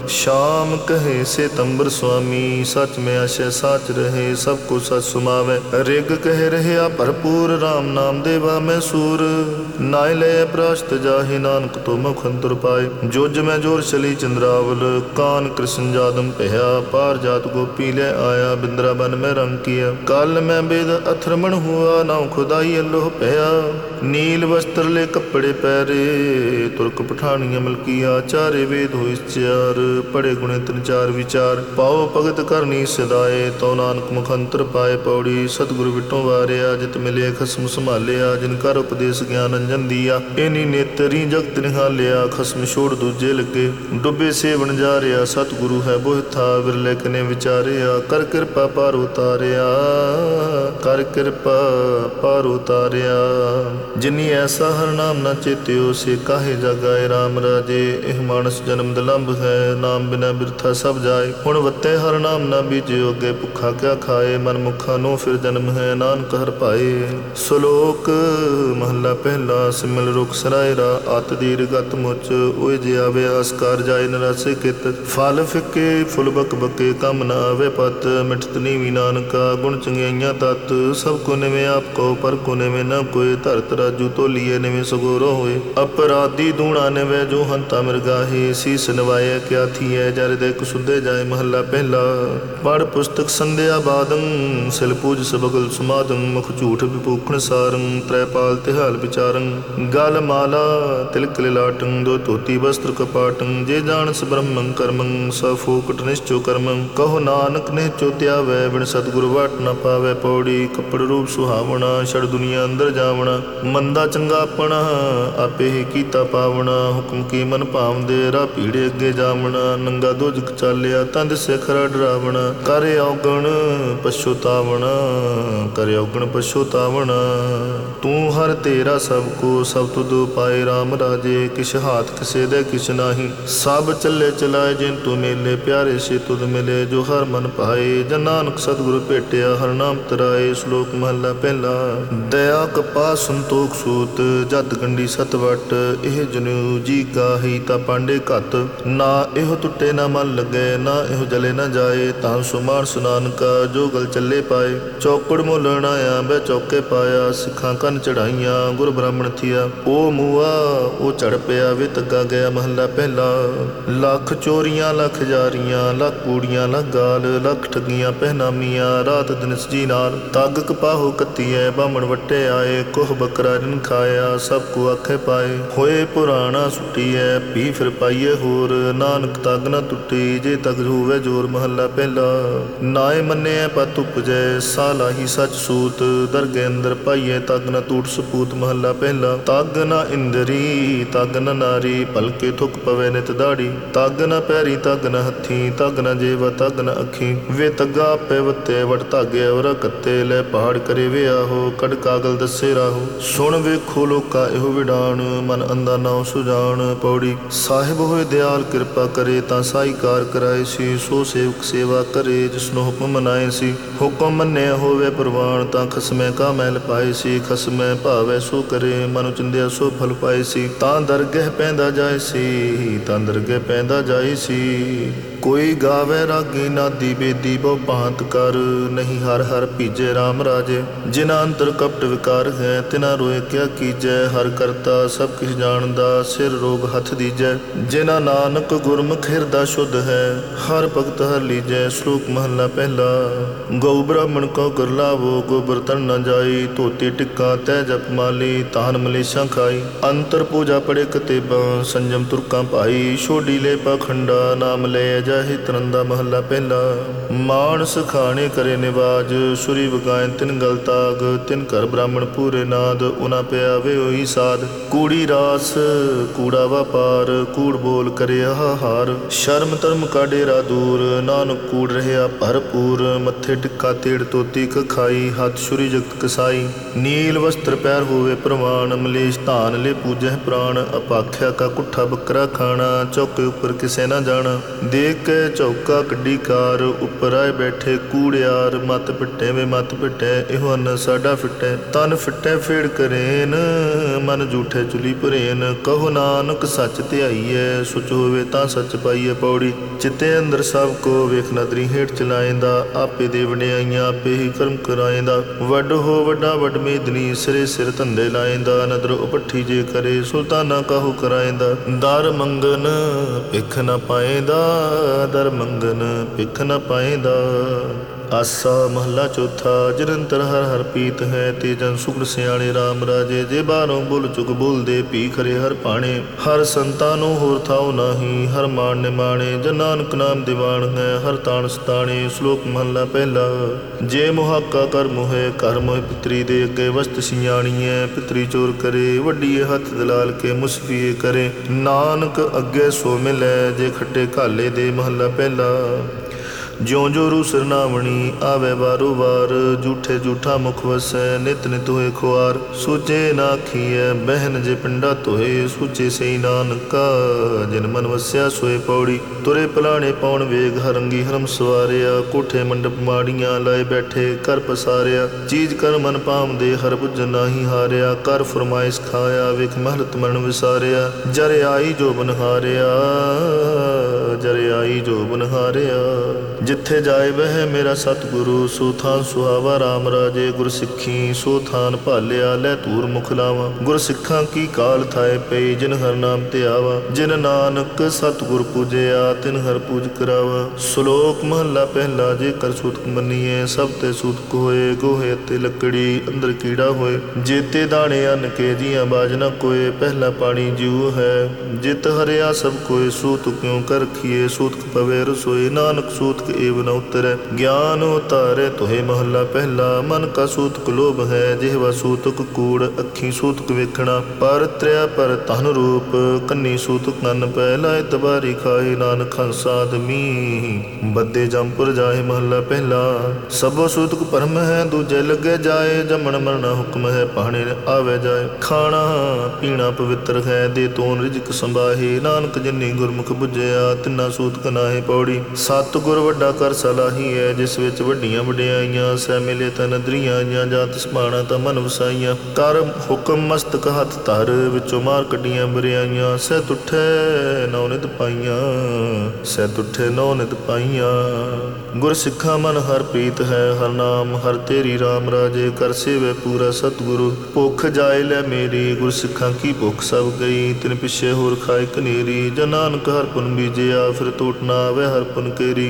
ਸ਼ਾਮ ਕਹੇ ਸੇਤੰਬਰ ਸੁਆਮੀ ਸਚ ਮੈਂ ਆਸ਼ੈ ਸਾਚ ਰਹੇ। ਸਭ ਕੋ ਸਚ ਸੁਮਾਵੈ ਰਿਗ ਕਹਿ ਰਹਿਆ ਭਰਪੂਰ। ਰਾਮ ਨਾਮ ਦੇਵਾ ਮੈਂ ਸੂਰ ਨਾਇ ਲੈ ਪ੍ਰਾਸ਼ਤ ਜਾਹੇ। ਨਾਨਕ ਤੋ ਮੁਖ ਅੰਤਰ ਪਾਏ। ਜੁਜ ਮੈਂ ਜੋਰ ਚਲੀ ਚੰਦਰਾਵਲ। ਕਾਨ ਕ੍ਰਿਸ਼ਨ ਜਾਦਮ ਭਇਆ। ਪਾਰ ਜਾਤ ਗੋਪੀ ਲੈ ਆਇਆ। ਬਿੰਦਰਾ ਬਨ ਮੈਂ ਰੰਗ ਕੀਆ। ਕਲ ਮੈਂ ਬੇਦ ਅਥਰਮਣ ਹੁਆ। ਨਾਉ ਖੁਦਾਈ ਅਲੋਹ ਭਇਆ। ਨੀਲ ਵਸਤਰ ਲੈ ਕੱਪੜੇ ਪਹਿਰੇ। ਤੁਰਕ ਪਠਾਨੀਆਂ ਮਲਕੀਆ। ਚਾਰੇ ਵੇਦ ਹੋਇ ਚਾਰ ਪੜੇ ਗੁਣੇ ਤਿਨ ਚਾਰ ਵਿਚਾਰ। ਪਾਓ ਭਗਤ ਕਰਨੀ ਸਦਾਏ ਤਉ ਨਾਨਕ ਮੁਖ ਅੰਤਰ ਪਾਏ। ਪੌੜੀ। ਸਤਿਗੁਰ ਵਿਟੋਂ ਵਾਰਿਆ ਜਿਤ ਮਿਲੇ ਖਸਮ ਸੰਭਾਲਿਆ। ਜਿਨ ਕਰ ਉਪਦੇਸ਼ ਗਿਆਨ ਅੰਜਨ ਦੀਆ। ਇਨੀ ਨੇਤਰੀ ਜਗਤ ਨਿਹਾਲਿਆ। ਖਸਮ ਛੋੜ ਦੂਜੇ ਲੱਗੇ ਡੁੱਬੇ ਸੇਵਨ ਜਾ ਰਿਹਾ। ਸਤਿਗੁਰੂ ਹੈ ਬੋਹਿ ਥਾ ਵਿਰਲੇ ਕਨੇ ਵਿਚਾਰਿਆ। ਕਰ ਕਿਰਪਾ ਪਾਰ ਉਤਾਰਿਆ ਕਰ ਕਿਰਪਾ ਪਾਰ ਉਤਾਰਿਆ। ਜਿਨੀ ਐਸਾ ਹਰ ਨਾਮ ਨਾ ਚੇਤਿਓ ਸੇ ਕਾਹੇ ਜਗਾਏ। ਰਾਮ ਰਾਜੇ ਇਹ ਮਾਨਸ ਜਨਮ ਦਲੰਭ ਹੈ। ਨਾਮ ਬਿਨਾ ਬਿਰਥਾ ਸਭ ਜਾਏ। ਹੁਣ ਵੱਤੇ ਹਰ ਨਾਮ ਨਾ ਬੀਜਿਓ ਅੱਗੇ ਭੁੱਖਾ ਕਿਆ ਖਾਏ। ਮਨ ਮੁਖਾ ਨੂੰ ਫਿਰ ਜਨਮ ਹੈ ਨਾਨਕ ਹਰ ਭਾਏ। ਸ਼ਲੋਕ ਮਹੱਲਾ ਪਹਿਲਾ। ਸਿਮਲ ਰੁਖ ਸਰਾਇਰਾ ਅਤ ਦੀਰ ਗਤ ਮੁਚ। ਓਏ ਜੇ ਆਵੇ ਆਸਕਾਰ ਜਾਏ ਨਰਾਸੇ ਕਿਤ। ਫਲ ਫਿੱਕੇ ਫੁੱਲ ਬਕ ਬਕੇ ਕੰਮ ਨਾ ਆਵੇ ਪਤ। ਮਿਠਤ ਨੀਵੀ ਨਾਨਕਾ ਗੁਣ ਚੰਗਿਆਈਆਂ ਤਤ। ਸਭ ਕੋ ਨਿਵੇਂ ਆਪ ਕੋ ਪਰ ਕੋ ਨਿਵੇਂ ਨ ਕੋਏ। ਧਰਤ ਰਾਜੂ ਤੋਲੀਏ ਨਿਵੇਂ ਸਗੋਰੋ ਹੋਏ। ਅਪਰਾਧੀ ਦੂਣਾ ਨਿਵੇਂ ਜੋ ਹੰਤਾ ਮਿਰਗਾਹੇ। ਸੀਸ ਨਵਾਏ ਕਿਆ ਥੀਐ ਜਰ ਦੇ ਕੁਸੁਦੇ ਜਾਏ। ਮਹੱਲਾ ਪਹਿਲਾ। ਪੜ ਪੁਸਤਕ ਸੰਧਿਆ ਬਾਦੰ। ਸਿਲ ਪੂਜ ਸਬਗਲ ਸਮਾਦੰ। ਮੁਖ ਝੂਠ ਵਿਪੂਖਣ ਸਾਰੰ। ਤ੍ਰੈਪਾਲ ਤਿਹਾਲ ਵਿਚਾਰੰ। ਗਲ ਮਾਲਾ ਤਿਲਕ ਲਿਲਾਟੰ। ਦੋ ਧੋਤੀ ਵਸਤਰ ਕਪਾਟੰ। ਜੇ ਜਾਣਸ ਬ੍ਰਹਮੰ ਕਰਮੰ ਸ ਫੋਕਟ ਨਿਸ਼ਚੋ ਕਰਮੰ। ਕਹੋ ਨਾਨਕ ਨਿਹਚੋ ਧਿਆਵੈ ਬਿਨ ਸਤਿਗੁਰ ਵਾਟ ਨ ਪਾਵੈ। ਪੌੜੀ। ਕੱਪੜ ਰੂਪ ਸੁਹਾਵਣਾ ਛੜ ਦੁਨੀਆ ਅੰਦਰ ਜਾਵਣਾ। ਮੰਦਾ ਚੰਗਾ ਆਪਣਾ ਆਪੇ ਹੀ ਕੀਤਾ ਪਾਵਣਾ। ਹੁਕਮ ਕੀ ਮਨ ਭਾਵਦੇ ਰਾਹ ਭੀੜੇ ਅੱਗੇ ਜਾਵਣਾ। ਨੰਗਾ ਦੋਜਕ ਚਾਲਿਆ ਤਾਂ ਦਿਸੇ ਖਰਾ ਡਰਾਵਣਾ। ਕਰ ਔਗਣ ਪਛੋਤਾਵਣਾ ਕਰ ਔਗਣ ਪਛੋਤਾਵਣਾ। ਤੂੰ ਹਰ ਤੇਰਾ ਸਭ ਕੋ ਸਭ ਤੁਧ ਪਾਏ। ਰਾਮ ਰਾਜੇ ਕਿਛ ਹਾਥ ਕਿਸੇ ਦੇ ਕਿਛ ਨਾਹੀ। ਸਭ ਚੱਲੇ ਚਲਾਏ ਜਿਨ ਤੂੰ ਮੇਲੇ ਪਿਆਰੇ ਸੇ ਤੁਧ ਮਿਲੇ। ਜੋ ਹਰ ਮਨ ਭਾਏ ਜਨ ਨਾਨਕ ਸਤਿਗੁਰ ਭੇਟਿਆ ਹਰ ਨਾਮ ਤਰਾਏ। ਸ਼ਲੋਕ ਮਹੱਲਾ ਪਹਿਲਾ। ਦਇਆ ਕਪਾ ਸੰਤੋਖ ਸੂਤ ਜਤ ਗੰਢੀ ਸਤ ਵਟ। ਇਹ ਜਨੂ ਜੀ ਗਾਹੀ ਤਾਂ ਪਾਂਡੇ ਘਤ। ਨਾ ਇਹੋ ਟੁੱਟੇ ਨਾ ਮਨ ਲੱਗੇ ਨਾ ਇਹੋ ਜਲੇ ਨਾ ਜਾਏ। ਤਾਂ ਸੋ ਮਾਨਸ ਨਾਨਕਾ ਜੋ ਗਲ ਚੱਲੇ ਪਾਏ। ਚੌਕੜ ਮੋਲਣ ਆਇਆ ਬੈ ਚੌਕੇ ਪਾਇਆ। ਸਿੱਖਾਂ ਕੰਨ ਚੜਾਈਆਂ ਗੁਰ ਬ੍ਰਾਹਮਣ ਥੀਆ। ਉਹ ਮੂਆ ਉਹ ਚੜ ਪਿਆ ਵੇ ਤੱਗਾ ਗਿਆ। ਮਹੱਲਾ ਪਹਿਲਾ। ਲੱਖ ਚੋਰੀਆਂ ਲੱਖ ਜਾਰੀਆਂ ਲੱਖ ਕੂੜੀਆਂ ਲੱਖ ਗਾਲ। ਲੱਖ ਠੱਗੀਆਂ ਪਹਿਨਾਮੀਆਂ ਰਾਤ ਦਿਨ ਸਜੀ ਨਾਲ। ਤੱਗ ਕਪਾਹੋ ਕੱਤੀਐ ਬਾਹਮਣ ਵੱਟੇ ਆਏ। ਕੋਹ ਬੱਕਰਾ ਜਿਨ ਖਾਇਆ ਸਭ ਕੋ ਆਖੇ ਪਾਏ। ਹੋਏ ਪੁਰਾਣਾ ਸੁੱਟੀਐ ਭੀ ਫਿਰ ਪਾਈਏ ਹੋਰ। ਨਾਨਕ ਤੱਗ ਨਾ ਟੁੱਟੀ ਜੇ ਤੱਗ ਹੋਵੇ ਜੋਰ। ਮਹੱਲਾ ਪਹਿਲਾ। ਨਾਏ ਮੰਨਿਐ ਪਤ ਉਪਜੈ ਸਾ ਲਾਹੀ ਸਚ ਸੂਤ। ਦਰਗਹਿ ਅੰਦਰ ਪਾਈਐ ਤੱਗ ਨਾ ਟੂਟ ਸਪੂਤ। ਮਹੱਲਾ ਪਹਿਲਾ। ਤੱਗ ਨਾ ਇੰਦਰੀ ਤੱਗ ਨਾ ਨਾਰੀ ਭਲਕੇ ਥੁੱਕ ਪਵੇ ਨਿਤ ਦਾੜੀ। ਤੱਗ ਨਾ ਪੈਰੀ ਤੱਗ ਨਾ ਹੱਥੀ ਤੱਗ ਨਾ ਜੇਵਾ ਤੱਗ ਨਾ ਅੱਖੀ। ਵੇ ਤੱਗਾ ਆਪੇ ਵੱਤੇ ਵਟ ਧਾਗੇ ਅਵਰ ਕੱਤੇ। ਲੈ ਪਹਾੜ ਕਰੇ ਵਿਆਹੋ, ਕੱਢ ਕਾਗਲ ਦੱਸੇ ਰਾਹੋ। ਸੁਣ ਵੇਖੋ ਲੋਕਾ ਇਹੋ ਵਿਡਾਣ, ਮਨ ਅੰਧਾ ਨਾਉ ਸੁਜਾਨ। ਪੌੜੀ ਸਾਹਿਬ ਹੋਏ ਦਿਆਲ ਕਿਰਪਾ ਕਰੇ, ਤਾਂ ਸਾਈ ਕਾਰ ਕਰਾਏ ਸੀ। ਸੋ ਸੇਵਕ ਸੇਵਾ ਕਰੇ, ਜਿਸਨੂੰ ਹੁਕਮ ਮਨਾਏ ਸੀ। ਹੁਕਮ ਮੰਨਿਆ ਹੋਵੇ ਪ੍ਰਵਾਨ, ਤਾਂ ਖਸਮੈ ਕਾ ਮੈਲ ਪਾਏ ਸੀ। ਖਸਮੈ ਭਾਵੈ ਸੋ ਕਰੇ, ਮਨੁ ਚਿੰਦਿਆ ਸੋ ਫਲ ਪਾਏ ਸੀ। ਤਾਂ ਦਰਗਹਿ ਪੈਂਦਾ ਜਾਏ ਸੀ, ਤਾਂ ਦਰਗਹਿ ਪੈਂਦਾ ਜਾਏ ਸੀ। ਕੋਈ ਗਾਵੇ ਰਾਗੀ ਨਾਦੀ ਬੇਦੀ ਬਹੁ ਭਾਂਤ ਕਰ, ਨਹੀਂ ਹਰ ਹਰ ਭੀਜੈ ਰਾਮ ਰਾਜੇ। ਜਿਨਾ ਅੰਤਰ ਕਪਟ ਵਿਕਾਰ ਹੈ, ਤਿਨਾ ਰੋਏ ਕਿਆ ਕੀਜੈ। ਹਰ ਕਰਤਾ ਸਭ ਕਿਛ ਜਾਣਦਾ, ਸਿਰ ਰੋਗ ਹੱਥ ਦੀਜੈ। ਜਿਨਾ ਨਾਨਕ ਗੁਰਮੁਖ ਹਿਰਦਾ ਸ਼ੁੱਧ ਹੈ, ਹਰ ਭਗਤ ਹਰ ਲੀਜੈ। ਸ਼ਲੋਕ ਮਹਲਾ ਪਹਿਲਾ। ਗਊ ਬ੍ਰਾਹਮਣ ਕਉ ਕਰ ਲਾਵੋ, ਗੋਬਰ ਤਨ ਨ ਜਾਈ। ਧੋਤੀ ਟਿੱਕਾ ਤੈ ਜਪ ਮਾਲੀ, ਤਾਨ ਮਲੇਸ਼ਾਂ ਖਾਈ। ਅੰਤਰ ਪੂਜਾ ਪੜੇ ਕਤੇਬਾਂ, ਸੰਜਮ ਤੁਰਕਾਂ ਭਾਈ। ਛੋਡੀ ਲੈ ਪਾਖੰਡਾ, ਨਾਮ ਲੈ ਜਾਹਿ ਤਰੰਦਾ। ਮਹੱਲਾ ਪਹਿਲਾ। ਮਾਨਸ ਖਾਣੇ ਕਰੇ ਨਿਵਾਜ, ਸੁਰੀ ਵਗਾਏ ਤਿਨ ਗਲ ਤਾਗ। ਤਿਨ ਘਰ ਬ੍ਰਾਹਮਣ ਪੂਰੇ ਨਾਦ, ਉਨਾ ਪਿਆ ਵੇ ਹੋਈ ਸਾਧ। ਕੂੜੀ ਰਾਸ ਕੂੜਾ ਵਪਾਰ, ਕੂੜ ਬੋਲ ਕਰੇ ਹਾਹਾਰ। ਸ਼ਰਮ ਧਰਮ ਕਾ ਡੇਰਾ ਦੂਰ, ਨਾਨਕ ਕੂੜ ਰਹਿਆ ਭਰਪੂਰ। ਮੱਥੇ ਟਿੱਕਾ ਤੇੜ ਧੋਤੀ ਕਖਾਈ, ਹੱਥ ਛੁਰੀ ਜਗਤ ਕਸਾਈ। ਨੀਲ ਵਸਤਰ ਪੈਰ ਹੋਵੇ ਪ੍ਰਵਾਨ, ਮਲੇਸ਼ ਧਾਨ ਲੈ ਪੂਜਹਿ ਪ੍ਰਾਣ। ਅਪਾਖਿਆ ਕਾ ਕੁੱਠਾ ਬੱਕਰਾ ਖਾਣਾ, ਚੌਕੇ ਉੱਪਰ ਕਿਸੇ ਨਾ ਜਾਣਾ। ਦੇਖ ਕੇ ਚੌਕਾ ਕੱਢੀ ਕਾਰ, ਉੱਪਰ ਆਏ ਬੈਠੇ ਕੂੜਿਆਰ। ਮੱਤ ਪਿੱਟੇ ਵੇ ਮੱਤ ਪਿੱਟੇ, ਇਹੋ ਅੰਨ ਸਾਡਾ ਫਿੱਟੇ। ਤਨ ਫਿੱਟੇ ਫੇੜ ਕਰੇਨ, ਮਨ ਝੂਠੇ ਚੁਲੀ ਭਰੇਨ। ਕਹੋ ਨਾਨਕ ਸੱਚ ਧਿਆਈਐ, ਸੁਚ ਹੋਵੇ ਤਾਂ ਸੱਚ ਪਾਈਐ। ਪੌੜੀ ਚਿੱਤੇ ਅੰਦਰ ਸਭ ਕੋ, ਵੇਖ ਨਦਰੀ ਹੇਠ ਚਲਾਏਂਦਾ। ਆਪੇ ਦੇ ਵਡਿਆਈਆਂ ਆਪੇ ਹੀ ਕਰਮ ਕਰਾਏਂਦਾ। ਵੱਡ ਹੋ ਵੱਡਾ ਵੱਡ ਮੇਦਨੀ, ਸਿਰੇ ਸਿਰ ਧੰਦੇ ਲਾਏਂਦਾ। ਨਦਰ ਉਪੱਠੀ ਜੇ ਕਰੇ, ਸੁਲਤਾਨਾ ਕਾਹੂ ਕਰਾਏਂਦਾ। ਦਰ ਮੰਗਨ ਭਿਖ ਨ ਪਾਏਂਦਾ, ਦਰ ਮੰਗਨ ਭਿਖ ਨ ਪਾਏਂਦਾ। ਆਸਾ ਮਹੱਲਾ ਚੌਥਾ। ਨਿਰੰਤਰ ਹਰ ਹਰ ਪੀਤ ਹੈ, ਤੇ ਜਨ ਸੁਖੜ ਸਿਆਣੇ ਰਾਮ ਰਾਜੇ। ਜੇ ਬਾਹਰੋਂ ਬੁੱਲ ਚੁੱਕ ਬੋਲਦੇ, ਭੀ ਖਰੇ ਹਰ ਭਾਣੇ। ਹਰ ਸੰਤਾਂ ਨੂੰ ਹੋਰ ਥਾਉ ਨਾਹੀ, ਹਰ ਮਾਣ ਨਿਮਾਣੇ। ਜਨ ਨਾਨਕ ਨਾਮ ਦੀਵਾਨ ਹੈ, ਹਰ ਤਾਣ ਸਤਾਣੇ। ਸ਼ਲੋਕ ਮਹੱਲਾ ਪਹਿਲਾ। ਜੇ ਮੁਹਾਕਾ ਕਰ ਮੋਹੇ, ਘਰ ਮੋਹਿ ਪਿਤਰੀ ਦੇ ਅੱਗੇ ਵਸਤ ਸਿਆਣੀਐ। ਪਿਤਰੀ ਚੋਰ ਕਰੇ, ਵੱਡੀਏ ਹੱਥ ਦਲਾਲ ਕੇ ਮੁਸਫੀਏ ਕਰੇ। ਨਾਨਕ ਅੱਗੇ ਸੋ ਮਿਲੈ, ਜੇ ਖੱਟੇ ਘਾਲੇ ਦੇ। ਮਹੱਲਾ ਪਹਿਲਾ। ਜਿਉਂ ਜੋ ਰੂ ਸਰਨਾਵਣੀ, ਆਵੇ ਵਾਰੋ ਵਾਰ। ਝੂਠੇ ਝੂਠਾ ਮੁਖ ਵਸੈ, ਨਿਤ ਨਿਤ ਹੋਏ ਖੁਆਰ। ਸੋਚੇ ਨਾ ਆਖੀਐ, ਬਹਿਨ ਜੇ ਪਿੰਡਾ ਧੋਏ। ਸੋਚੇ ਸਈ ਨਾਨਕਾ, ਜਿਨ ਮਨ ਵਸਿਆ ਸੋਏ। ਪੌੜੀ ਤੁਰੇ ਪਲਾਣੇ ਪਾਉਣ ਵੇਗ, ਹਰੰਗੀ ਹਰਮ ਸਵਾਰਿਆ। ਕੋਠੇ ਮੰਡਪ ਮਾੜੀਆਂ, ਲਾਏ ਬੈਠੇ ਕਰ ਪਸਾਰਿਆ। ਚੀਜ਼ ਕਰ ਮਨ ਪਾਮਦੇ, ਹਰ ਬੁੱਝ ਨਾਹੀ ਹਾਰਿਆ। ਕਰ ਫਰਮਾਇਸ਼ ਖਾਇਆ, ਵੇਖ ਮਹਲਤ ਮਰਨ ਵਿਸਾਰਿਆ। ਜਰ ਆਈ ਜੋ ਬਨ ਹਾਰਿਆ, ਜਰ ਆਈ ਜੋ ਬਨ ਹਾਰਿਆ। ਜਿੱਥੇ ਜਾਏ ਵਹਿ ਮੇਰਾ ਸਤਿਗੁਰੂ, ਸੋ ਥਾਨ ਸੁਹਾਵਾ ਰਾਮ ਰਾਜੇ। ਗੁਰ ਸਿੱਖੀ ਸੋ ਥਾਨ ਭਾਲਿਆ, ਲੈ ਧੂਰ ਮੁਖ ਲਾਵਾਂ। ਗੁਰ ਸਿੱਖਾਂ ਕੀ ਕਾਲ ਥਾਏ ਪਈ, ਜਿਨ ਹਰ ਨਾਮ ਤੇ ਆਵਾ। ਜਿਨ ਨਾਨਕ ਸਤਿਗੁਰ ਪੂਜਿਆ, ਤਿਨ ਹਰ ਪੂਜ ਕਰਾਵਾ। ਸ਼ਲੋਕ ਮਹੱਲਾ ਪਹਿਲਾ। ਜੇ ਕਰ ਸੂਤਕ ਮੰਨੀਏ, ਸਭ ਤੇ ਸੂਤਕ ਹੋਏ। ਗੋਹੇ ਅਤੇ ਲੱਕੜੀ, ਅੰਦਰ ਕੀੜਾ ਹੋਏ। ਜੇਤੇ ਦਾਣੇ ਅੰਨ ਕੇ, ਜੀਆਂ ਬਾਜ ਨਾ ਕੋਏ। ਪਹਿਲਾ ਪਾਣੀ ਜਿਉ ਹੈ, ਜਿਤ ਹਰਿਆ ਸਭ ਕੋਏ। ਸੂਤਕ ਕਿਉ ਕਰ ਰਖੀਏ, ਸੂਤਕ ਪਵੇ ਰਸੋਏ। ਨਾਨਕ ਸੂਤਕ ਏਵ ਨ ਉਤਰੈ, ਗਿਆਨ ਉਤਾਰੈ ਤੋਹੇ। ਮਹੱਲਾ ਪਹਿਲਾ। ਮਨ ਕਾ ਸੂਤਕ ਲੋਭ ਹੈ, ਜਿਹਵਾ ਸੂਤਕ ਕੂੜ। ਅੱਖੀ ਸੂਤਕ ਵੇਖਣਾ, ਪਰ ਤ੍ਰਿਆ ਪਰ ਧਨ ਰੂਪ। ਕੰਨੀ ਸੂਤਕ ਕੰਨ ਪੈ, ਲਾਏ ਤਬਾਰੀ ਖਾਏ। ਨਾਨਕ ਹੰਸ ਆਦਮੀ, ਬੱਦੇ ਜੰਪੁਰ ਜਾਏ। ਮਹੱਲਾ ਪਹਿਲਾ। ਸਭੋ ਸੂਤਕ ਭਰਮ ਹੈ, ਦੂਜੇ ਲੱਗੇ ਜਾਏ। ਜੰਮਣ ਮਰਨਾ ਹੁਕਮ ਹੈ, ਪਾਣੇ ਆਵੇ ਜਾਏ। ਖਾਣਾ ਪੀਣਾ ਪਵਿੱਤਰ ਹੈ, ਦੇ ਤੋਨ ਰਿਜਕ ਸੰਭਾਹੇ। ਨਾਨਕ ਜਿਨੀ ਗੁਰਮੁਖ ਬੁੱਝਿਆ, ਤਿੰਨਾ ਸੂਤਕ ਨਾਹੀ। ਪੌੜੀ ਸਤਿਗੁਰ ਵੱਡਾ ਕਰ ਸਲਾਹੀ ਹੈ, ਜਿਸ ਵਿੱਚ ਵੱਡੀਆਂ ਵਡਿਆਈਆਂ। ਸਹਿ ਮਿਲੇ ਤਾਂ ਨਦਰੀਆਂ ਆਈਆਂ, ਜਾਂ ਤਿਸ ਬਾਣਾ ਤਾਂ ਮਨ ਵਸਾਈਆਂ। ਕਰ ਹੁਕਮ ਮਸਤਕ ਹੱਥ ਧਰ, ਵਿੱਚੋਂ ਮਾਰ ਕੱਢੀਆਂ ਬਰਿਆਈਆਂ। ਸਹਿ ਤੁਠੈ ਨੌ ਨਿਤ ਪਾਈਆਂ, ਸਹਿ ਤੁਠੈ ਨੌ ਨਿਤ ਪਾਈਆਂ। ਗੁਰ ਸਿੱਖਾਂ ਮਨ ਹਰ ਪ੍ਰੀਤ ਹੈ, ਹਰ ਨਾਮ ਹਰ ਤੇਰੀ ਰਾਮ ਰਾਜੇ। ਕਰ ਸੇਵੈ ਪੂਰਾ ਸਤਿਗੁਰੂ, ਭੁੱਖ ਜਾਏ ਲੈ ਮੇਰੀ। ਗੁਰ ਸਿੱਖਾਂ ਕੀ ਭੁੱਖ ਸਭ ਗਈ, ਤਿਨ ਪਿੱਛੇ ਹੋਰ ਖਾਏ ਕਨੇਰੀ। ਜਨ ਨਾਨਕ ਹਰ ਪੁਨ ਬੀਜਿਆ, ਫਿਰ ਟੂਟ ਨਾ ਆਵੇ ਹਰ ਪੁਨ ਕੇਰੀ।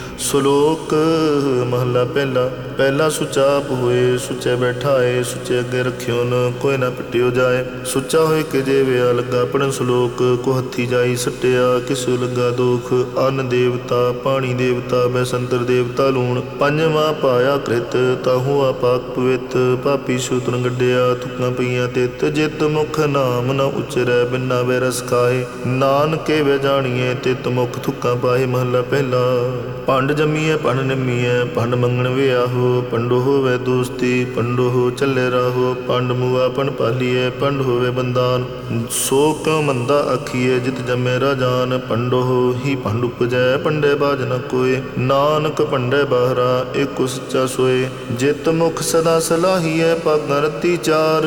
ਸ਼ਲੋਕ ਮਹੱਲਾ ਪਹਿਲਾ। ਪਹਿਲਾ ਸੁਚਾਪ ਹੋਏ, ਸੁਚੇ ਬੈਠਾਏ। ਸੁਚੇ ਅੱਗੇ ਰੱਖਿਓ ਨ, ਕੋਈ ਨਾ ਪਿੱਟਿਓ ਜਾਏ। ਸੁੱਚਾ ਹੋਏ ਕਿ ਜੇ ਵਿਆ ਲੱਗਾ, ਪੜਨ ਸ਼ਲੋਕ। ਕੋ ਹੱਥੀ ਜਾਈ ਸੱਟਿਆ, ਕਿਸੂ ਲੱਗਾ ਦੋਖ। ਅੰਨ ਦੇਵਤਾ ਪਾਣੀ ਦੇਵਤਾ, ਬੈਸੰਤਰ ਦੇਵਤਾ ਲੂਣ। ਪੰਜਵਾਂ ਪਾਇਆ ਕ੍ਰਿਤ, ਤਾਹੂ ਆਪਾਕ ਪਵਿੱਤ। ਪਾਪੀ ਸੂਤਨ ਗੱਡਿਆ, ਥੁੱਕਾਂ ਪਈਆਂ ਤਿੱਤ। ਜਿਤ ਮੁਖ ਨਾਮ ਨ ਉਚਰੈ, ਬਿਨਾ ਵੈ ਰਸ ਖਾਏ। ਨਾਨਕੇ ਵੇ ਜਾਣੀਏ, ਤਿਤ ਮੁਖ ਥੁੱਕਾਂ ਪਾਏ। ਮਹੱਲਾ ਪਹਿਲਾ। ਭੰਡ ਜੰਮੀਐ ਭੰਡ ਨਿੰਮੀਐ ਭੰਡ ਮੰਗਣ ਵਿਆਹੋ, ਭੰਡੋ ਹੋਵੇ ਦੋਸਤੀ ਭੰਡੋ ਹੋ ਚੱਲੇ ਰਾਹੋ, ਭੰਡ ਮੁਆ ਭੰਡ ਪਾਲੀਐ ਭੰਡ ਹੋਵੇ ਬੰਦਾਨ, ਸੋ ਕਿਉ ਮੰਦਾ ਆਖੀਐ ਜਿਤ ਜੰਮੇ ਰਾਜਾਨ, ਭੰਡੋ ਹੀ ਭੰਡ ਉਪਜੈ ਭੰਡੇ ਬਾਜ ਨ ਕੋਇ, ਨਾਨਕ ਭੰਡੇ ਬਾਹਰਾ ਏਕੋ ਸੱਚਾ ਸੋਏ, ਜਿਤ ਮੁਖ ਸਦਾ ਸਲਾਹੀਐ ਭਾਗਾਂ ਰਤੀ ਚਾਰ,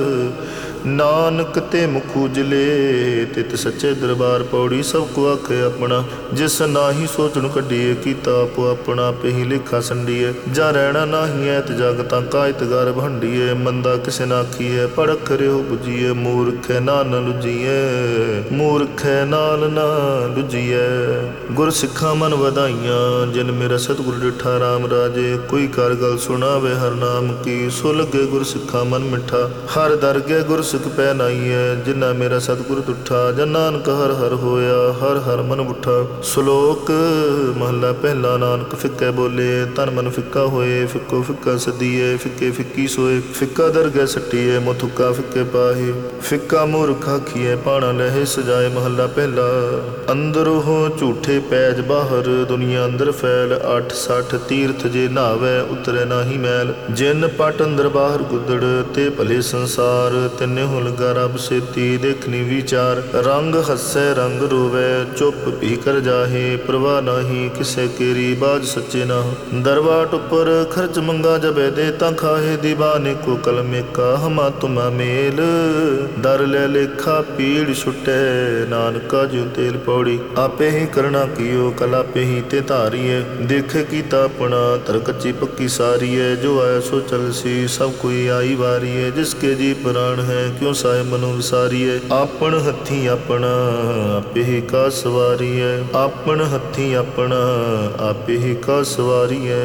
ਨਾਨਕ ਤੇ ਮੁਖ ਉਜਲੇ ਤਿਤ ਸੱਚੇ ਦਰਬਾਰ। ਪੌੜੀ ਸਭ ਕੋ ਆਖੇ ਆਪਣਾ, ਜਿਸ ਨਾਹੀ ਸੋਚਣ ਕੱਢੀਏ, ਕੀਤਾ ਆਪੋ ਆਪਣਾ ਆਪੇ ਹੀ ਲੇਖਾ ਸੰਡੀਏ, ਜਾ ਰਹਿਣਾ ਨਾਹੀ ਐ ਜਗਤਾਂ ਕਾਇਤ ਗਰ ਭੰਡੀਏ, ਮੰਦਾ ਕਿਸੇ ਨਾ ਆਖੀਐ ਪੜਖ ਰਿਓ ਬੁਝੀਏ, ਮੂਰਖੈ ਨਾਲ ਨ ਲੁਝੀਐ ਮੂਰਖੈ ਨਾਲ ਨਾ ਲੁਝੀਐ। ਗੁਰ ਸਿੱਖਾਂ ਮਨ ਵਧਾਈਆਂ, ਜਿਨ ਮੇਰਾ ਸਤਿਗੁਰ ਡਿਠਾ ਰਾਮ ਰਾਜੇ, ਕੋਈ ਕਰ ਗੱਲ ਸੁਣਾਵੇ ਹਰ ਨਾਮ ਕੀ, ਸੋ ਲੱਗੇ ਗੁਰ ਸਿੱਖਾਂ ਮਨ ਮਿੱਠਾ, ਹਰ ਦਰ ਗਏ ਗੁਰ ਸਿੱਖ ਪੈ ਨਾਈਐ, ਜਿਨਾ ਮੇਰਾ ਸਤਿਗੁਰ ਤੁਠਾ, ਜਨ ਨਾਨਕ ਹਰ ਹਰ ਹੋਇਆ ਹਰ ਹਰ ਮਨ ਉਠਾ। ਸ਼ਲੋਕ ਮਹਲਾ ਪਹਿਲਾ। ਨਾਨਕ ਫਿੱਕੇ ਬੋਲੇ ਤਨ ਮਨ ਫਿੱਕਾ ਹੋਏ, ਫਿੱਕੋ ਫਿੱਕਾ ਸਦੀਏ ਫਿੱਕੇ ਫਿੱਕੀ ਸੋਏ, ਫਿੱਕਾ ਦਰਗਹਿ ਸੱਟੀਏ ਮੁਥੁੱਕਾ ਫਿੱਕੇ ਪਾਹੇ, ਫਿੱਕਾ ਮੂਰਖ ਆਖੀਐ ਪਾਣਾ ਲਹੇ ਸਜਾਏ। ਮਹਲਾ ਪਹਿਲਾ। ਅੰਦਰੋਂ ਝੂਠੇ ਪੈਜ ਬਾਹਰ, ਦੁਨੀਆ ਅੰਦਰ ਫੈਲ, ਅੱਠ ਸੱਠ ਤੀਰਥ ਜੇ ਨਾਵੇ ਉਤਰੇ ਨਾਹੀ ਮੈਲ, ਜਿਨ ਪਟ ਅੰਦਰ ਬਾਹਰ ਗੁੱਦੜ ਤੇ ਭਲੇ ਸੰਸਾਰ, ਤਿੰਨੇ ਹੋ ਲਗਾ ਰੱਬ ਸੇਤੀ ਦੇਖਣੀ ਵਿਚਾਰ, ਰੰਗ ਹੱਸੈ ਰੰਗ ਰੋਵੈ ਚੁੱਪ ਭੀ ਕਰ ਜਾਹੇ, ਪ੍ਰਵਾਹ ਨਾਹੀ ਕਿਸੇ ਕੇਰੀ ਬਾਜ ਸੱਚੇ ਨਾ, ਦਰਬਾਟ ਉੱਪਰ ਖਰਚ ਮੰਗਾ ਜਬੇ ਦੇ ਤਾਂ ਖਾਹੇ, ਦੀਵਾਨੇ ਕੋ ਕਲਮੇਕਾ ਹਮਾ ਤੁਮਾ ਮੇਲ, ਦਰ ਲੈ ਲੇਖਾ ਪੀੜ ਛੁਟੈ ਨਾਨਕਾ ਜਿਉ ਤੇਲ। ਪੌੜੀ ਆਪੇ ਹੀ ਕਰਨਾ ਕੀਓ ਕਲ ਆਪੇ ਹੀ ਤੇ ਧਾਰੀਐ, ਦੇਖੇ ਕੀਤਾ ਆਪਣਾ ਧਰ ਕੱਚੀ ਪੱਕੀ ਸਾਰੀਐ, ਜੋ ਆਇਆ ਸੋ ਚਲਸੀ ਸਭ ਕੋਈ ਆਈ ਵਾਰੀਐ, ਜਿਸਕੇ ਜੀ ਪ੍ਰਾਣ ਹੈ ਕਿਉ ਸਾਇ ਮਨੁ ਵਿਸਾਰੀਐ, ਆਪਣ ਹੱਥੀਂ ਆਪਣਾ ਆਪੇ ਹੀ ਕਾ ਸਵਾਰੀਐ, ਆਪਣ ਹੱਥੀਂ ਆਪਣਾ ਆਪੇ ਹੀ ਕਾ ਸਵਾਰੀਐ।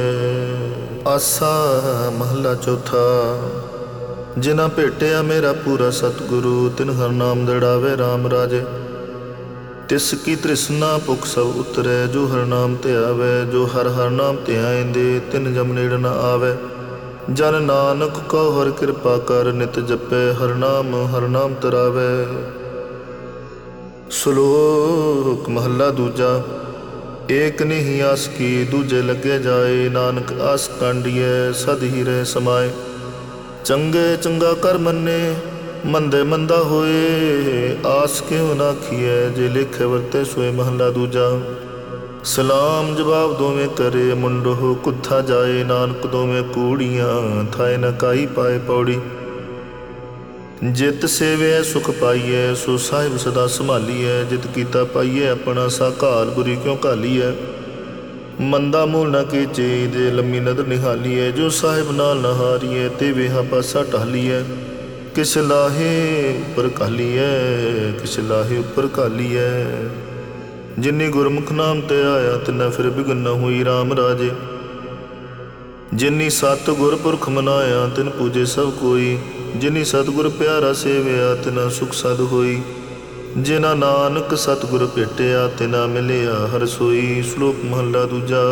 ਆਸਾ ਮਹਲਾ ਚੌਥਾ। ਜਿਨਾ ਭੇਟਿਆ ਮੇਰਾ ਪੂਰਾ ਸਤਿਗੁਰੂ, ਤਿਨ ਹਰ ਨਾਮ ਦੜਾਵੇ ਰਾਮ ਰਾਜੇ, ਤਿਸ ਕੀ ਤ੍ਰਿਸ਼ਨਾ ਭੁਖ ਸਭ ਉਤਰੈ, ਜੋ ਹਰ ਨਾਮ ਤੇ ਆਵੈ, ਜੋ ਹਰ ਹਰ ਨਾਮ ਤੇ ਆਇਂਦੇ, ਤਿਨ ਜਮ ਨੇੜ ਨ ਆਵੈ, ਜਨ ਨਾਨਕ ਕਉ ਹਰ ਕਿਰਪਾ ਕਰ, ਨਿਤ ਜਪੈ ਹਰ ਨਾਮ ਹਰ ਨਾਮ ਤਰਾਵੈ। ਸ਼ਲੋਕ ਮਹਲਾ ਦੂਜਾ। ਏਕ ਨਹੀਂ ਆਸ ਕੀ ਦੂਜੇ ਲੱਗੇ ਜਾਏ, ਨਾਨਕ ਆਸ ਕਾਂਡੀਐ ਸਦ ਹੀ ਰਹਿ ਸਮਾਏ, ਚੰਗੇ ਚੰਗਾ ਕਰ ਮੰਨੇ ਮੰਦੇ ਮੰਦਾ ਹੋਏ, ਆਸ ਕਿਉ ਨਾ ਆਖੀਐ ਜੇ ਲੇਖੇ ਵਰਤੇ ਸੋਏ। ਮਹਲਾ ਦੂਜਾ। ਸਲਾਮ ਜਵਾਬ ਦੋਵੇਂ ਕਰੇ, ਮੁੰਡੋ ਕੁੱਥਾ ਜਾਏ, ਨਾਨਕ ਦੋਵੇਂ ਕੂੜੀਆਂ ਥਾਏ ਨ ਕਾਈ ਪਾਏ। ਪੌੜੀ ਜਿਤ ਸੇਵਿਐ ਸੁਖ ਪਾਈਐ, ਸੋ ਸਾਹਿਬ ਸਦਾ ਸੰਭਾਲੀਐ, ਜਿਤ ਕੀਤਾ ਪਾਈਐ ਆਪਣਾ ਸਾ ਘਾਲ, ਬੁਰੀ ਕਿਉਂ ਘਾਲੀਐ, ਮੰਦਾ ਮੂਲ ਨਾ ਕੀਚੇ ਜੇ ਲੰਮੀ ਨਦਰ ਨਿਹਾਲੀਐ, ਜੋ ਸਾਹਿਬ ਨਾਲ ਨਾ ਹਾਰੀਐ ਤੇ ਵੇਹਾ ਪਾਸਾ ਟਾਲੀਐ, ਕਿਸ ਲਾਹੇ ਉੱਪਰ ਘਾਲੀਐ ਕਿਸ ਲਾਹੇ ਉੱਪਰ ਘਾਲੀਐ, ਜਿਨੀ ਗੁਰਮੁਖ ਨਾਮ ਤੇ ਆਇਆ ਤਿਨਾ ਫਿਰ ਬਿਗਨ ਨ ਹੋਈ ਰਾਮ ਰਾਜੇ, ਜਿਨੀ ਸਤ ਗੁਰ ਪੁਰਖ ਮਨਾਇਆ ਤਿਨ ਪੂਜੇ ਸਭ ਕੋਈ, ਜਿਨੀ ਸਤਿਗੁਰ ਪਿਆਰਾ ਸੇਵਿਆ ਤਿਨਾ ਸੁਖ ਸਦ ਹੋਈ, ਜਿਨਾ ਨਾਨਕ ਸਤਿਗੁਰ ਭੇਟਿਆ ਤਿਨਾ ਮਿਲਿਆ ਹਰ ਸੋਈ। ਸ਼ਲੋਕ ਮਹਲਾ ਦੂਜਾ।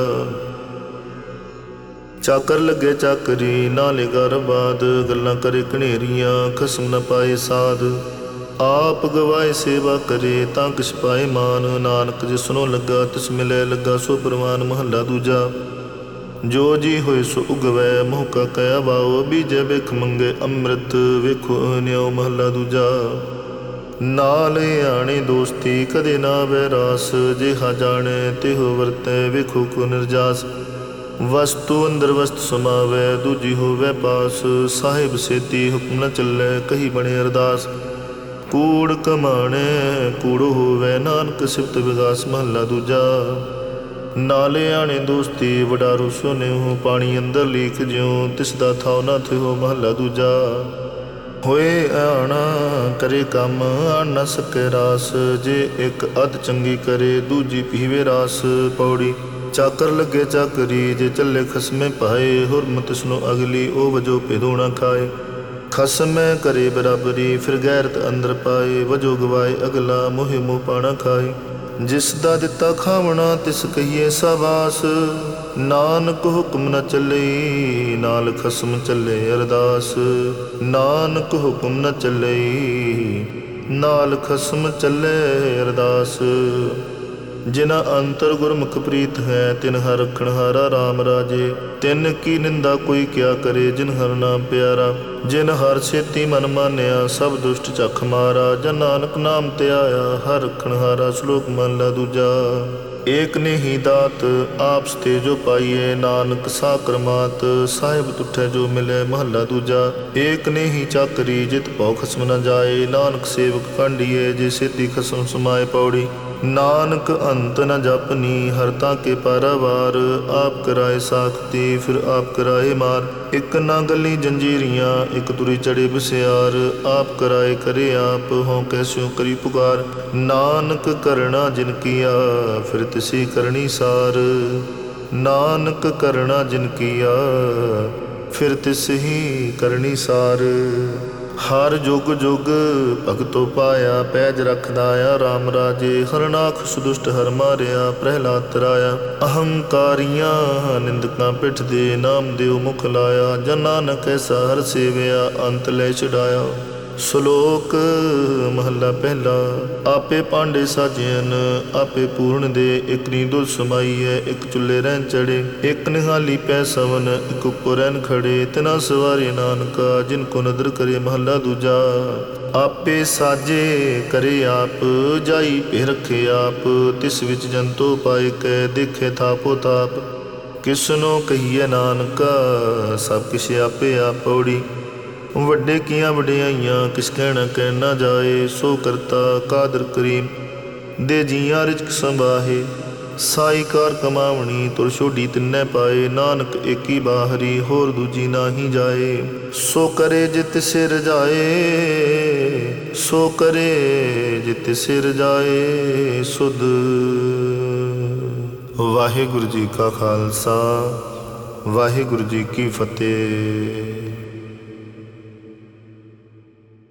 ਚਾਕਰ ਲੱਗੇ ਚਾਕਰੀ ਨਾਲੇ ਗਰਬਾਦ, ਗੱਲਾਂ ਕਰੇ ਘਨੇਰੀਆਂ ਖਸਮ ਨ ਪਾਏ ਸਾਧ, ਆਪ ਗਵਾਏ ਸੇਵਾ ਕਰੇ ਤਾਂ ਕਿਛ ਪਾਏ ਮਾਨ, ਨਾਨਕ ਜਿਸਨੋਂ ਲੱਗਾ ਤਿਸ ਮਿਲੇ ਲੱਗਾ ਸੋ ਪ੍ਰਵਾਨ। ਮਹਲਾ ਦੂਜਾ। ਜੋ ਜੀ ਹੋਏ ਸੋ ਉਗਵੈ, ਮੋਹ ਕਾ ਕਹਿਆ ਵਾਓ, ਬੀਜੇ ਬਿਖ ਮੰਗੇ ਅੰਮ੍ਰਿਤ ਵੇਖੋ ਨਿਉ। ਮਹਲਾ ਦੂਜਾ। ਨਾਲ ਆਣੇ ਦੋਸਤੀ ਕਦੇ ਨਾ ਵੈਰਾਸ, ਜਿਹਾ ਜਾਣੇ ਤਿਹੋ ਵਰਤੈ ਵੇਖੋ ਕੋ ਨਿਰਜਾਸ, ਵਸਤੂ ਅੰਦਰ ਵਸਤ ਸਮਾਵੈ ਦੂਜੀ ਹੋਵੈ ਪਾਸ, ਸਾਹਿਬ ਸੇਤੀ ਹੁਕਮ ਨ ਚੱਲੈ ਕਹੀ ਬਣੇ ਅਰਦਾਸ, ਕੂੜ ਕਮਾਣੇ ਕੂੜੋ ਹੋਵੈ ਨਾਨਕ ਸਿਫਤ ਵਿਗਾਸ। ਮਹਲਾ ਦੂਜਾ। ਨਾਲੇ ਆਣੇ ਦੋਸਤੀ ਵਡਾਰੂ ਸੋਨਿਓ, ਪਾਣੀ ਅੰਦਰ ਲੀਕ ਜਿਉ ਤਿਸ ਦਾ ਥਾਉ ਨਾ ਥਿਓ। ਮਹਲਾ ਦੂਜਾ। ਹੋਏ ਆਣਾ ਕਰੇ ਕੰਮ ਆਣ ਨ ਸਕੇ ਰਾਸ, ਜੇ ਇੱਕ ਅੱਧ ਚੰਗੀ ਕਰੇ ਦੂਜੀ ਪੀਵੇ ਰਾਸ। ਪੌੜੀ ਚਾਕਰ ਲੱਗੇ ਚਾਕਰੀ, ਜੇ ਚੱਲੇ ਖਸਮੇ ਪਾਏ, ਹੁਰਮ ਤਿਸਨੂੰ ਅਗਲੀ ਉਹ ਵਜੋ ਭੇਦੋ ਨਾ ਖਾਏ, ਖਸਮੈ ਕਰੇ ਬਰਾਬਰੀ ਫਿਰ ਗੈਰਤ ਅੰਦਰ ਪਾਏ, ਵਜੋ ਗਵਾਏ ਅਗਲਾ ਮੋਹਿ ਮੋਹ ਪਾਣਾ ਖਾਏ, ਜਿਸ ਦਾ ਦਿੱਤਾ ਖਾਵਣਾ ਤਿਸ ਕਹੀਏ ਸਾਬਾਸ, ਨਾਨਕ ਹੁਕਮ ਨ ਚੱਲਈ ਨਾਲ ਖਸਮ ਚੱਲੇ ਅਰਦਾਸ, ਨਾਨਕ ਹੁਕਮ ਨ ਚੱਲਈ ਨਾਲ ਖਸਮ ਚੱਲੇ ਅਰਦਾਸ। जिन अंतर गुरमुख प्रीत है तिन हर रखण हारा राम राजे। तिन की निंदा कोई क्या करे जिन हर नाम प्यारा। जिन हर छेती मन मानिया सब दुष्ट चख मारा। जन नानक नाम ते आया हर रखण हारा। श्लोक महला दूजा। एक ने ही दात आपस ते जो पाइए नानक साकर मात। साहिब तुठे जो मिले महला दूजा। एक ने ही चाकरी जित पौ खसम न जाए। नानक सेवक कांडिए जे सेती खसम समाए पौड़ी। नानक अंत न जपनी हरता के पारावार। आप कराए साखती फिर आप कराए मार। एक ना गली जंजीरियां एक तुरी चढ़े बसियार। आप कराए करे आप हों कैस्यों करी पुकार। नानक करना जिन किया फिर तिसी करनी सार। नानक करना जिन किया फिर तिस ही करनी सार। हर जुग जुग भगतो पाया पैज रखदाया राम राजे। हरनाख सुदुष्ट हर मारिया प्रहलाद तराया। अहंकारियां निंदकां पिठ दे नाम देव मुख लाया। जन नानक ऐसा हर सेविया अंत ले छुड़ाया। श्लोक महला पहला। आपे पांडे साजियन आपे पूर्ण दे। एक नी दुल समाई है एक चुल्ले रहन चढ़े। एक निहाली पै सवन एक उप्पो रहन खड़े। तिना सवारे नानका जिनको नदर करे महला दूजा। आपे साजे करे आप जाई पे रखे आप। तिस विच जंतो पाए कै देखे थापो ताप। किसनो कहिए नानका सब किश आपे आप पौड़ी। ਵੱਡੇ ਕੀਆਂ ਵਡਿਆਈਆਂ ਕਿਸ ਕਹਿਣਾ ਕਹਿ ਨਾ ਜਾਏ। ਸੋ ਕਰਤਾ ਕਾਦਰ ਕਰੀਮ ਦੇ ਜੀਆਂ ਰਿਜ਼ਕ ਸੰਭਾਹੇ। ਸਾਈ ਕਾਰ ਕਮਾਵਣੀ ਤੁਰ ਛੋਡੀ ਤਿੰਨੇ ਪਾਏ। ਨਾਨਕ ਏਕੀ ਬਾਹਰੀ ਹੋਰ ਦੂਜੀ ਨਾਹੀ ਜਾਏ। ਸੋ ਕਰੇ ਜਿਤ ਸਿਰ ਜਾਏ ਸੋ ਕਰੇ ਜਿਤ ਸਿਰ ਜਾਏ ਸੁਧ। ਵਾਹਿਗੁਰੂ ਜੀ ਕਾ ਖਾਲਸਾ ਵਾਹਿਗੁਰੂ ਜੀ ਕੀ ਫਤਿਹ।